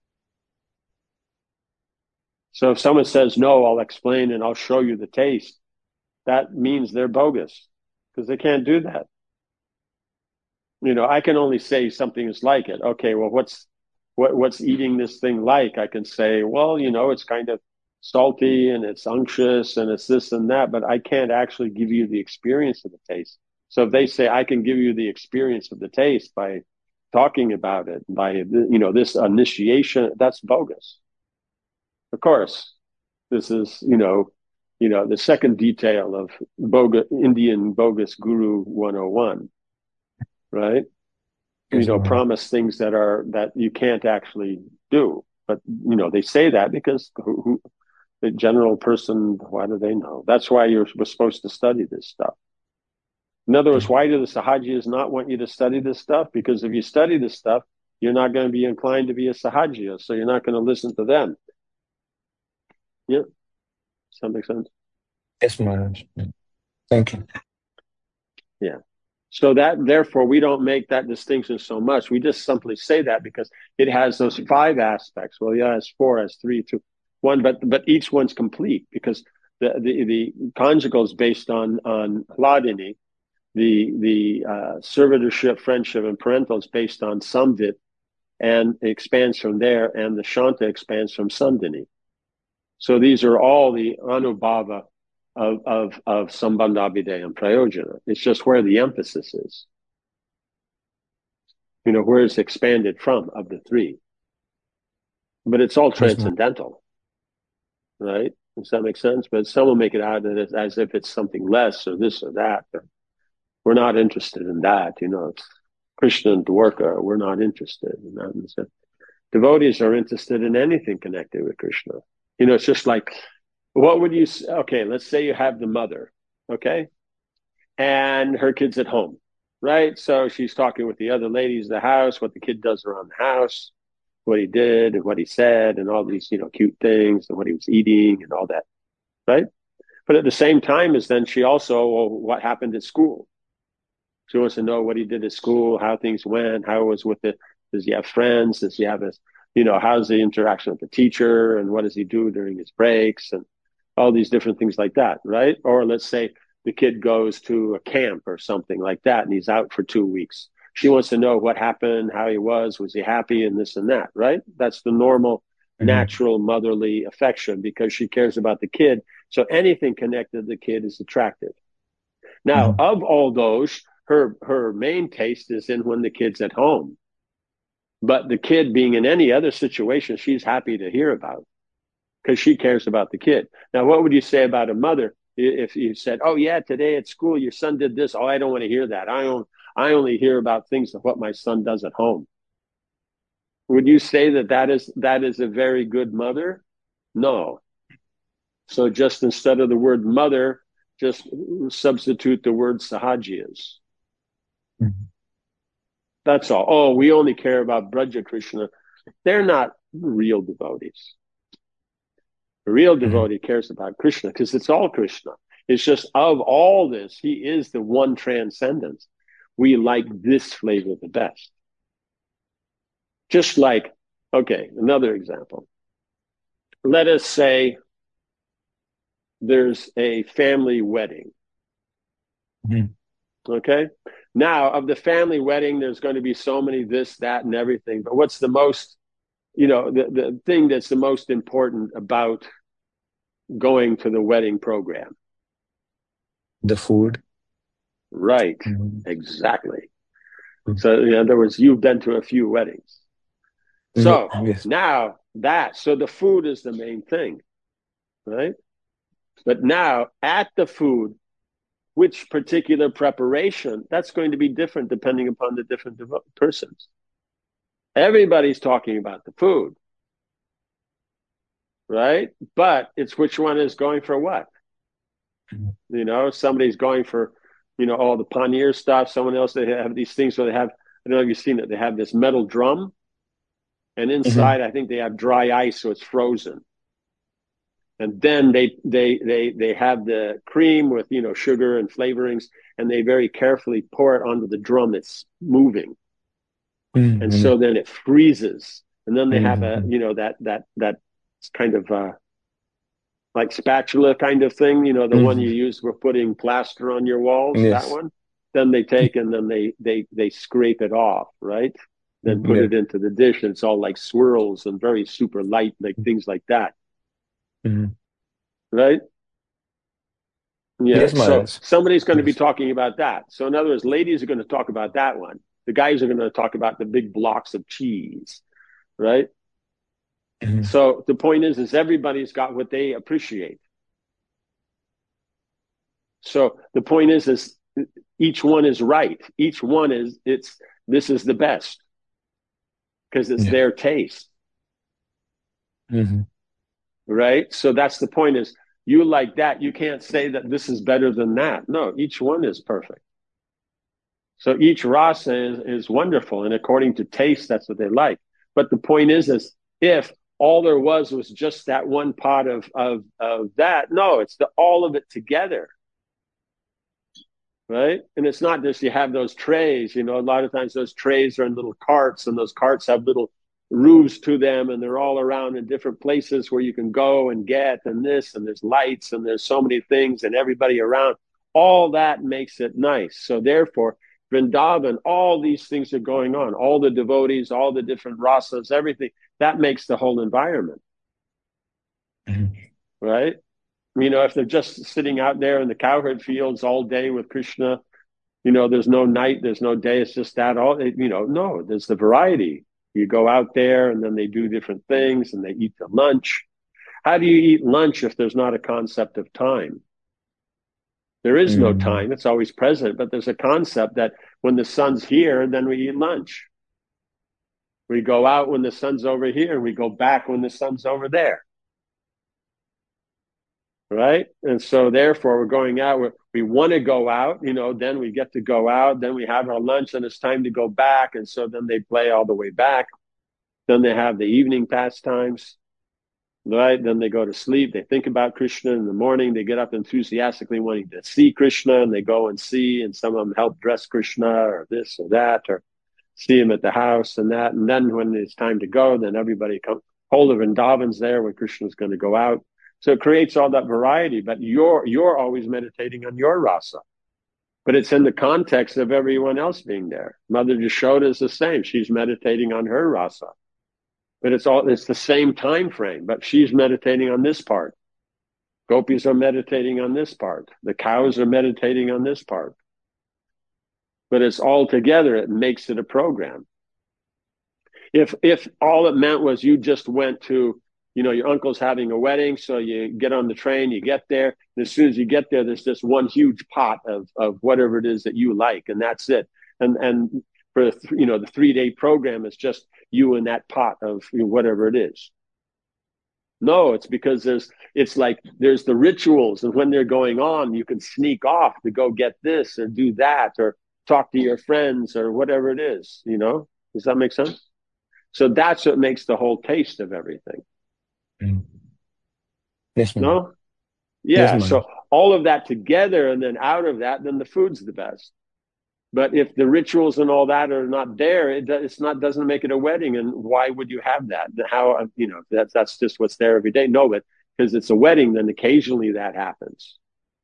So if someone says, no, I'll explain and I'll show you the taste, that means they're bogus because they can't do that. You know, I can only say something is like it. Okay, well, what's what what's eating this thing like? I can say, well, you know, it's kind of salty and it's unctuous and it's this and that, but I can't actually give you the experience of the taste. So if they say I can give you the experience of the taste by talking about it, by, you know, this initiation, that's bogus. Of course, this is, you know, you know, the second detail of bogus, Indian bogus guru one oh one, right? Yes, You know, Maharaj. promise things that are, that you can't actually do. But, you know, they say that because who, who, the general person, why do they know? That's why you're we're supposed to study this stuff. In other words, why do the Sahajiyas not want you to study this stuff? Because if you study this stuff, you're not going to be inclined to be a Sahajiya, so you're not going to listen to them. Yeah. Does that make sense? Yes, Maharaj. Thank you. Yeah. So that, therefore, we don't make that distinction so much. We just simply say that because it has those five aspects. Well, yeah, it has four, it has three, two, one, but but each one's complete because the the, the conjugal is based on on Hladini, the the uh, servitorship, friendship, and parental is based on Samvit, and it expands from there, and the Shanta expands from Sandhini. So these are all the Anubhava of of of Sambandhabhidaya and Prayojana. It's just where the emphasis is. You know, where it's expanded from of the three. But it's all transcendental, right? Does that make sense? But some will make it out as, as if it's something less or this or that. We're not interested in that. You know, it's Krishna and Dwarka. We're not interested in that. Devotees are interested in anything connected with Krishna. You know, it's just like, what would you say? Okay, let's say you have the mother, okay? And her kid's at home, right? So she's talking with the other ladies in the house, what the kid does around the house, what he did and what he said and all these, you know, cute things and what he was eating and all that, right? But at the same time is then she also, well, what happened at school? She wants to know what he did at school, how things went, how it was with the, does he have friends? Does he have his, you know, how's the interaction with the teacher and what does he do during his breaks and all these different things like that, right? Or let's say the kid goes to a camp or something like that and he's out for two weeks. She wants to know what happened, how he was, was he happy and this and that, right? That's the normal, mm-hmm. natural motherly affection because she cares about the kid. So anything connected to the kid is attractive. Now, mm-hmm. of all those, her her main taste is in when the kid's at home. But the kid being in any other situation, she's happy to hear about because she cares about the kid. Now, what would you say about a mother if you said, oh, yeah, today at school, your son did this. Oh, I don't want to hear that. I don't, I only hear about things of what my son does at home. Would you say that that is, that is a very good mother? No. So just instead of the word mother, just substitute the word Sahajiyas. Mm-hmm. That's all. Oh, we only care about Braja Krishna. they're not real devotees. A real Mhm. devotee cares about Krishna because it's all Krishna. It's just of all this, he is the one transcendence. We like this flavor the best. Just like, okay, another example. Let us say there's a family wedding. Mhm. Okay. Now, of the family wedding, there's going to be so many this, that, and everything. But what's the most, you know, the, the thing that's the most important about going to the wedding program? The food. Right. Mhm. Exactly. Mhm. So, in other words, you've been to a few weddings. So Yeah, yes. now that, so the food is the main thing, right? But now at the food, which particular preparation, that's going to be different depending upon the different devo- persons. Everybody's talking about the food, right? But it's which one is going for what? Mhm. You know, somebody's going for, you know, all the paneer stuff. Someone else, they have these things where they have, I don't know if you've seen it, they have this metal drum, and Mhm. inside I think they have dry ice, so it's frozen. And then they they they they have the cream with, you know, sugar and flavorings, and they very carefully pour it onto the drum that's moving. And Mhm. so then it freezes. And then they have a, Mhm. you know, that that that kind of uh like spatula kind of thing, you know, the one you Mhm. use for putting plaster on your walls, that Yes. one. Then they take and then they they they scrape it off, right? Then Mhm. put Yeah. it into the dish, and it's all like swirls and very super light, like things like that, Mhm. right? Yeah. Yes, So Maharaj. somebody's going to be Yes. talking about that. So in other words, ladies are going to talk about that one. The guys are going to talk about the big blocks of cheese, right? Mhm. So the point is, is everybody's got what they appreciate. So the point is, is each one is right. Each one is, it's, this is the best because it's Yeah. their taste, Mhm. right? So that's the point is, you like that. You can't say that this is better than that. No, each one is perfect. So each rasa is, is wonderful. And according to taste, that's what they like. But the point is, is if all there was was just that one pot of, of, of that, no, it's the, all of it together. Right. And it's not just you have those trays, you know, a lot of times those trays are in little carts, and those carts have little roofs to them, and they're all around in different places where you can go and get, and this, and there's lights, and there's so many things, and everybody around. All that makes it nice. So therefore, Vrindavan, all these things are going on, all the devotees, all the different rasas, everything that makes the whole environment, Mhm. right? You know, if they're just sitting out there in the cowherd fields all day with Krishna, you know, there's no night, there's no day, it's just that all, you know, no, there's the variety. You go out there and then they do different things and they eat the lunch. How do you eat lunch if there's not a concept of time? There is no Mhm. time, it's always present, but there's a concept that when the sun's here, then we eat lunch. We go out when the sun's over here, and we go back when the sun's over there. Right. And so therefore we're going out, we're, we want to go out, you know, then we get to go out, then we have our lunch, and it's time to go back. And so then they play all the way back. Then they have the evening pastimes, right? Then they go to sleep. They think about Krishna in the morning. They get up enthusiastically wanting to see Krishna, and they go and see, and some of them help dress Krishna or this or that, or see him at the house and that. And then when it's time to go, then everybody comes, whole of Vrindavan's there when Krishna's going to go out. So it creates all that variety, but you're, you're always meditating on your rasa, but it's in the context of everyone else being there. Mother Yashoda is the same. She's meditating on her rasa, but it's all, it's the same time frame, but she's meditating on this part. Gopis are meditating on this part. The cows are meditating on this part, but it's all together. It makes it a program. If if all it meant was you just went to, you know, your uncle's having a wedding, so you get on the train, you get there, and as soon as you get there, there's just one huge pot of of whatever it is that you like, and that's it. And and for you know the three day program is just you in that pot of you know, whatever it is. No, it's because there's it's like there's the rituals, and when they're going on, you can sneak off to go get this or do that or talk to your friends or whatever it is. You know, does that make sense? So that's what makes the whole taste of everything. Mm. Yes, Maharaj. No? Yeah. Yes, Maharaj. So all of that together, and then out of that, then the food's the best. But if the rituals and all that are not there, it does, it's not doesn't make it a wedding. And why would you have that? How, you know, that's that's just what's there every day. No, but because it's a wedding, then occasionally that happens.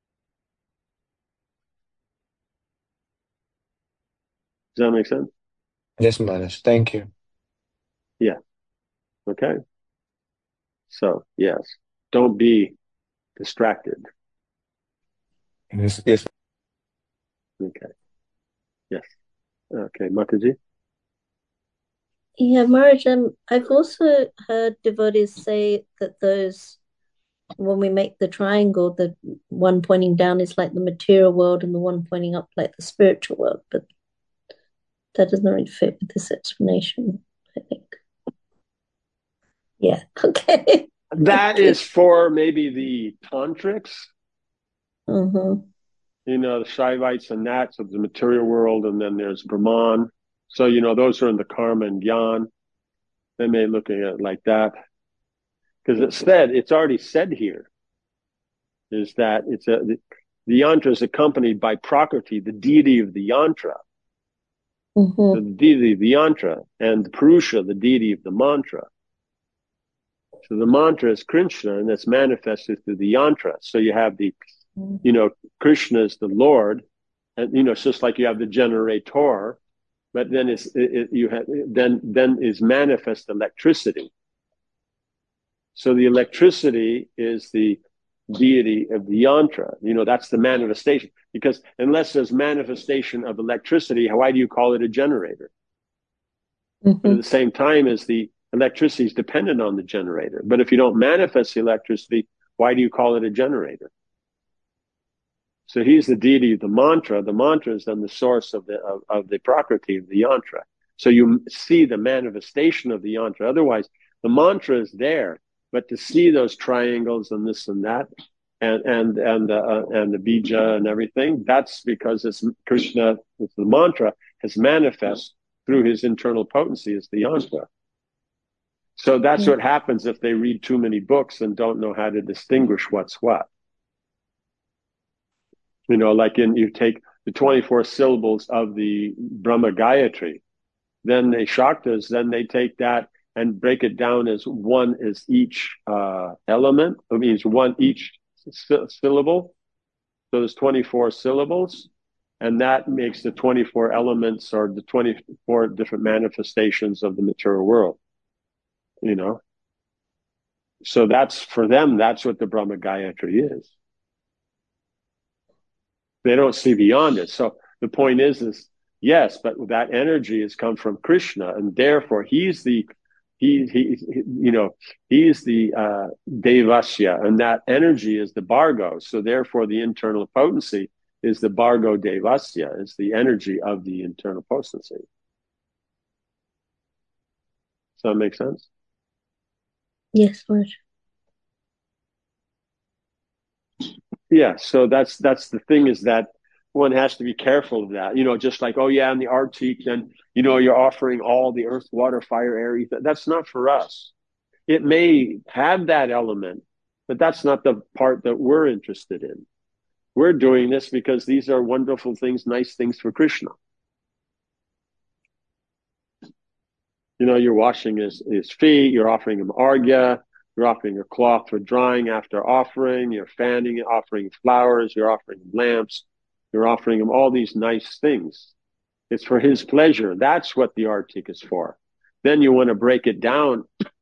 Does that make sense? Yes, Maharaj. Thank you. Yeah. Okay. So yes, don't be distracted. Yes, yes. Okay. Yes. Okay, Mataji. Yeah, Maharaj, um, I've also heard devotees say that those, when we make the triangle, the one pointing down is like the material world and the one pointing up like the spiritual world, but that doesn't really fit with this explanation, I think. Yeah, okay. That is for maybe the tantrics, Mm-hmm. you know, the Shaivites and that, so the material world, and then there's Brahman. So, you know, those are in the karma and gyan. They may look at it like that. Because it said, it's already said here, is that it's a, the, the yantra is accompanied by Prakriti, the deity of the yantra. Mm-hmm. So the deity of the yantra, and the Purusha, the deity of the mantra. So the mantra is Krishna, and that's manifested through the yantra. So you have the, you know, Krishna is the Lord, and you know, it's just like you have the generator, but then it's it, it, you have then then is manifest electricity. So the electricity is the deity of the yantra. You know, that's the manifestation. Because unless there's manifestation of electricity, why do you call it a generator? Mm-hmm. But at the same time as the electricity is dependent on the generator. But if you don't manifest the electricity, why do you call it a generator? So he's the deity of the mantra. The mantra is then the source of the of, of the prakriti of the yantra. So you see the manifestation of the yantra. Otherwise, the mantra is there, but to see those triangles and this and that, and and and uh, and the bija and everything, that's because it's Krishna, it's the mantra, has manifest through his internal potency as the yantra. So that's Yeah. what happens if they read too many books and don't know how to distinguish what's what. You know, like in, you take the twenty-four syllables of the Brahma Gayatri, then the Shaktas, then they take that and break it down as one is each uh, element. It means one each sy- syllable. So there's twenty-four syllables, and that makes the twenty-four elements or the twenty-four different manifestations of the material world. You know, so that's for them. That's what the Brahma Gayatri is. They don't see beyond it. So the point is, is yes, but that energy has come from Krishna, and therefore he's the he he, he you know he's the uh, Devasya, and that energy is the Bhargo. So therefore, the internal potency is the Bhargo Devasya, is the energy of the internal potency. Does that make sense? Yes, Maharaj. Yeah, so that's that's the thing, is that one has to be careful of that. You know, just like, oh yeah, in the Arctic, then you know you're offering all the earth, water, fire, air, ether. That's not for us. It may have that element, but that's not the part that we're interested in. We're doing this because these are wonderful things, nice things for Krishna. You know, you're washing his, his feet, you're offering him argya, you're offering a cloth for drying after offering, you're fanning, offering flowers, you're offering lamps, you're offering him all these nice things. It's for his pleasure. That's what the Arctic is for. Then you want to break it down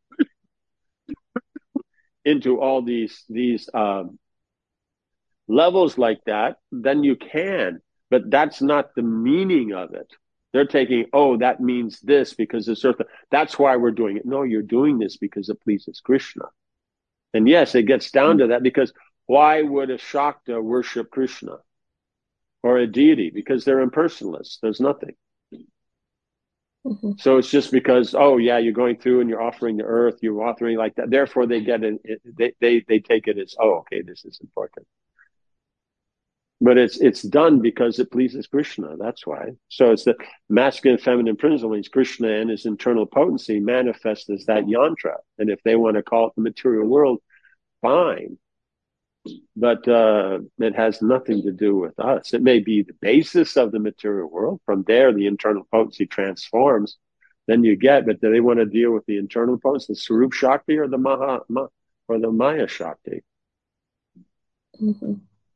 into all these, these um, levels like that, then you can. But that's not the meaning of it. They're taking, oh, that means this because it's earth. That's why we're doing it. No, you're doing this because it pleases Krishna. And yes, it gets down to that, because why would a Shakta worship Krishna or a deity? Because they're impersonalists. There's nothing. Mm-hmm. So it's just because, oh yeah, you're going through and you're offering the earth, you're offering like that. Therefore, they get it. They they they take it as, oh, okay, this is important. But it's it's done because it pleases Krishna. That's why. So it's the masculine and feminine principle means Krishna and his internal potency manifest as that yantra. And if they want to call it the material world, fine. But uh, it has nothing to do with us. It may be the basis of the material world. From there, the internal potency transforms. Then you get, but do they want to deal with the internal potency, the Swarup Shakti or the Maha Ma, or the Maya Shakti? Mm-hmm.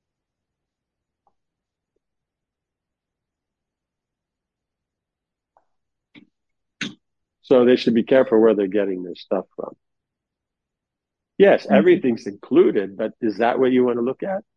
So they should be careful where they're getting their stuff from. Yes, Mm-hmm. everything's included, but is that what you want to look at?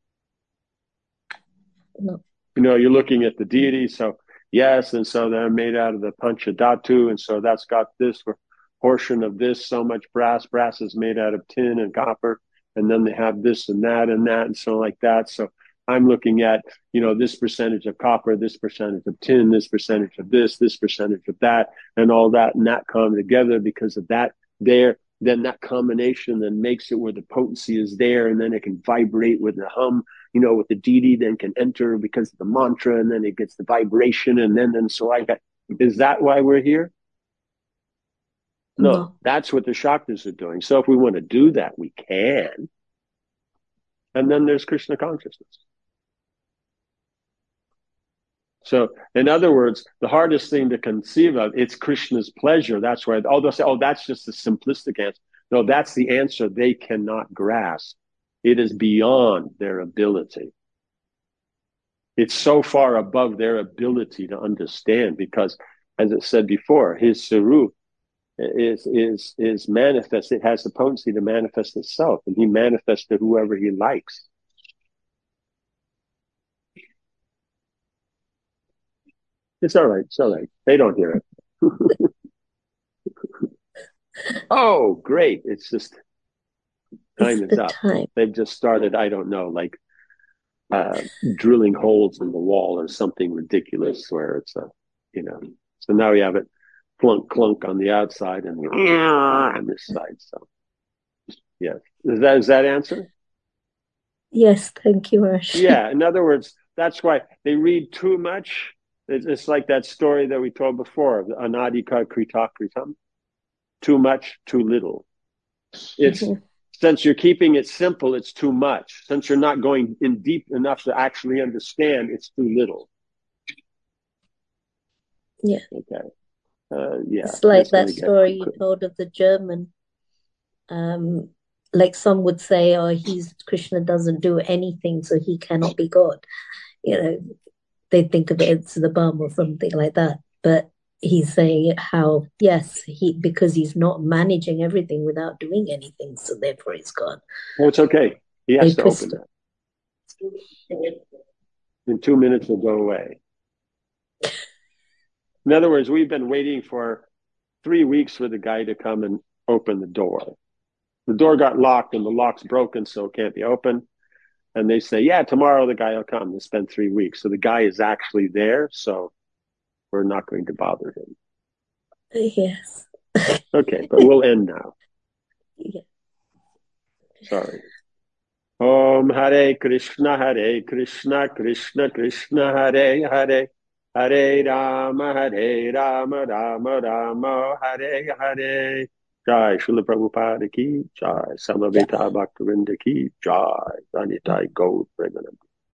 No. You know, you're looking at the deity, so yes, and so they're made out of the Panchadhatu, and so that's got this portion of this, so much brass. Brass is made out of tin and copper, and then they have this and that and that and so like that. So I'm looking at, you know, this percentage of copper, this percentage of tin, this percentage of this, this percentage of that, and all that, and that come together because of that there. Then that combination then makes it where the potency is there, and then it can vibrate with the hum, you know, with the deity, then can enter because of the mantra, and then it gets the vibration, and then and so like that. Is that why we're here? No, No. that's what the Shaktas are doing. So if we want to do that, we can. And then there's Krishna consciousness. So, in other words, the hardest thing to conceive of, it's Krishna's pleasure. That's why, all they'll say, oh, that's just a simplistic answer. No, that's the answer they cannot grasp. It is beyond their ability. It's so far above their ability to understand because, as it said before, his Sarup is, is, is manifest. It has the potency to manifest itself, and he manifests to whoever he likes. It's all right. It's all right. They don't hear it. Oh, great. It's just time It's is the up. time. They've just started, I don't know, like uh, drilling holes in the wall or something ridiculous where it's a, you know, so now we have it clunk, clunk on the outside and on this side. So, yeah. Is that, is that answer? Yes, thank you, Raj. Yeah. In other words, that's why they read too much. It's, it's like that story that we told before, Anadika Krita Kritam. Too much, too little. It's Mm-hmm. Since you're keeping it simple, it's too much. Since you're not going in deep enough to actually understand, it's too little. Yeah. Okay. Uh, yeah. It's like that's that gonna get- story you told of the German. Um, like some would say, oh, he's Krishna doesn't do anything, so he cannot be God. You know, they think of it as the bum or something like that. But he's saying how, yes, he because he's not managing everything without doing anything, so therefore he's God. Well, it's okay. He has They to open twist that. In two minutes, it'll go away. In other words, we've been waiting for three weeks for the guy to come and open the door. The door got locked and the lock's broken, so it can't be opened. And they say, yeah, tomorrow the guy will come. They spend three weeks. So the guy is actually there, so we're not going to bother him. Yes. Okay, but we'll end now. Yeah. Sorry. Om Hare Krishna, Hare Krishna, Krishna Krishna, Hare Hare, Hare Rama, Hare Rama, Rama Rama, Hare Hare. Jai Srila Prabhupada ki Jai, Samaveta Bhaktivinoda ki Jai, Vanitai Gaur Premanam.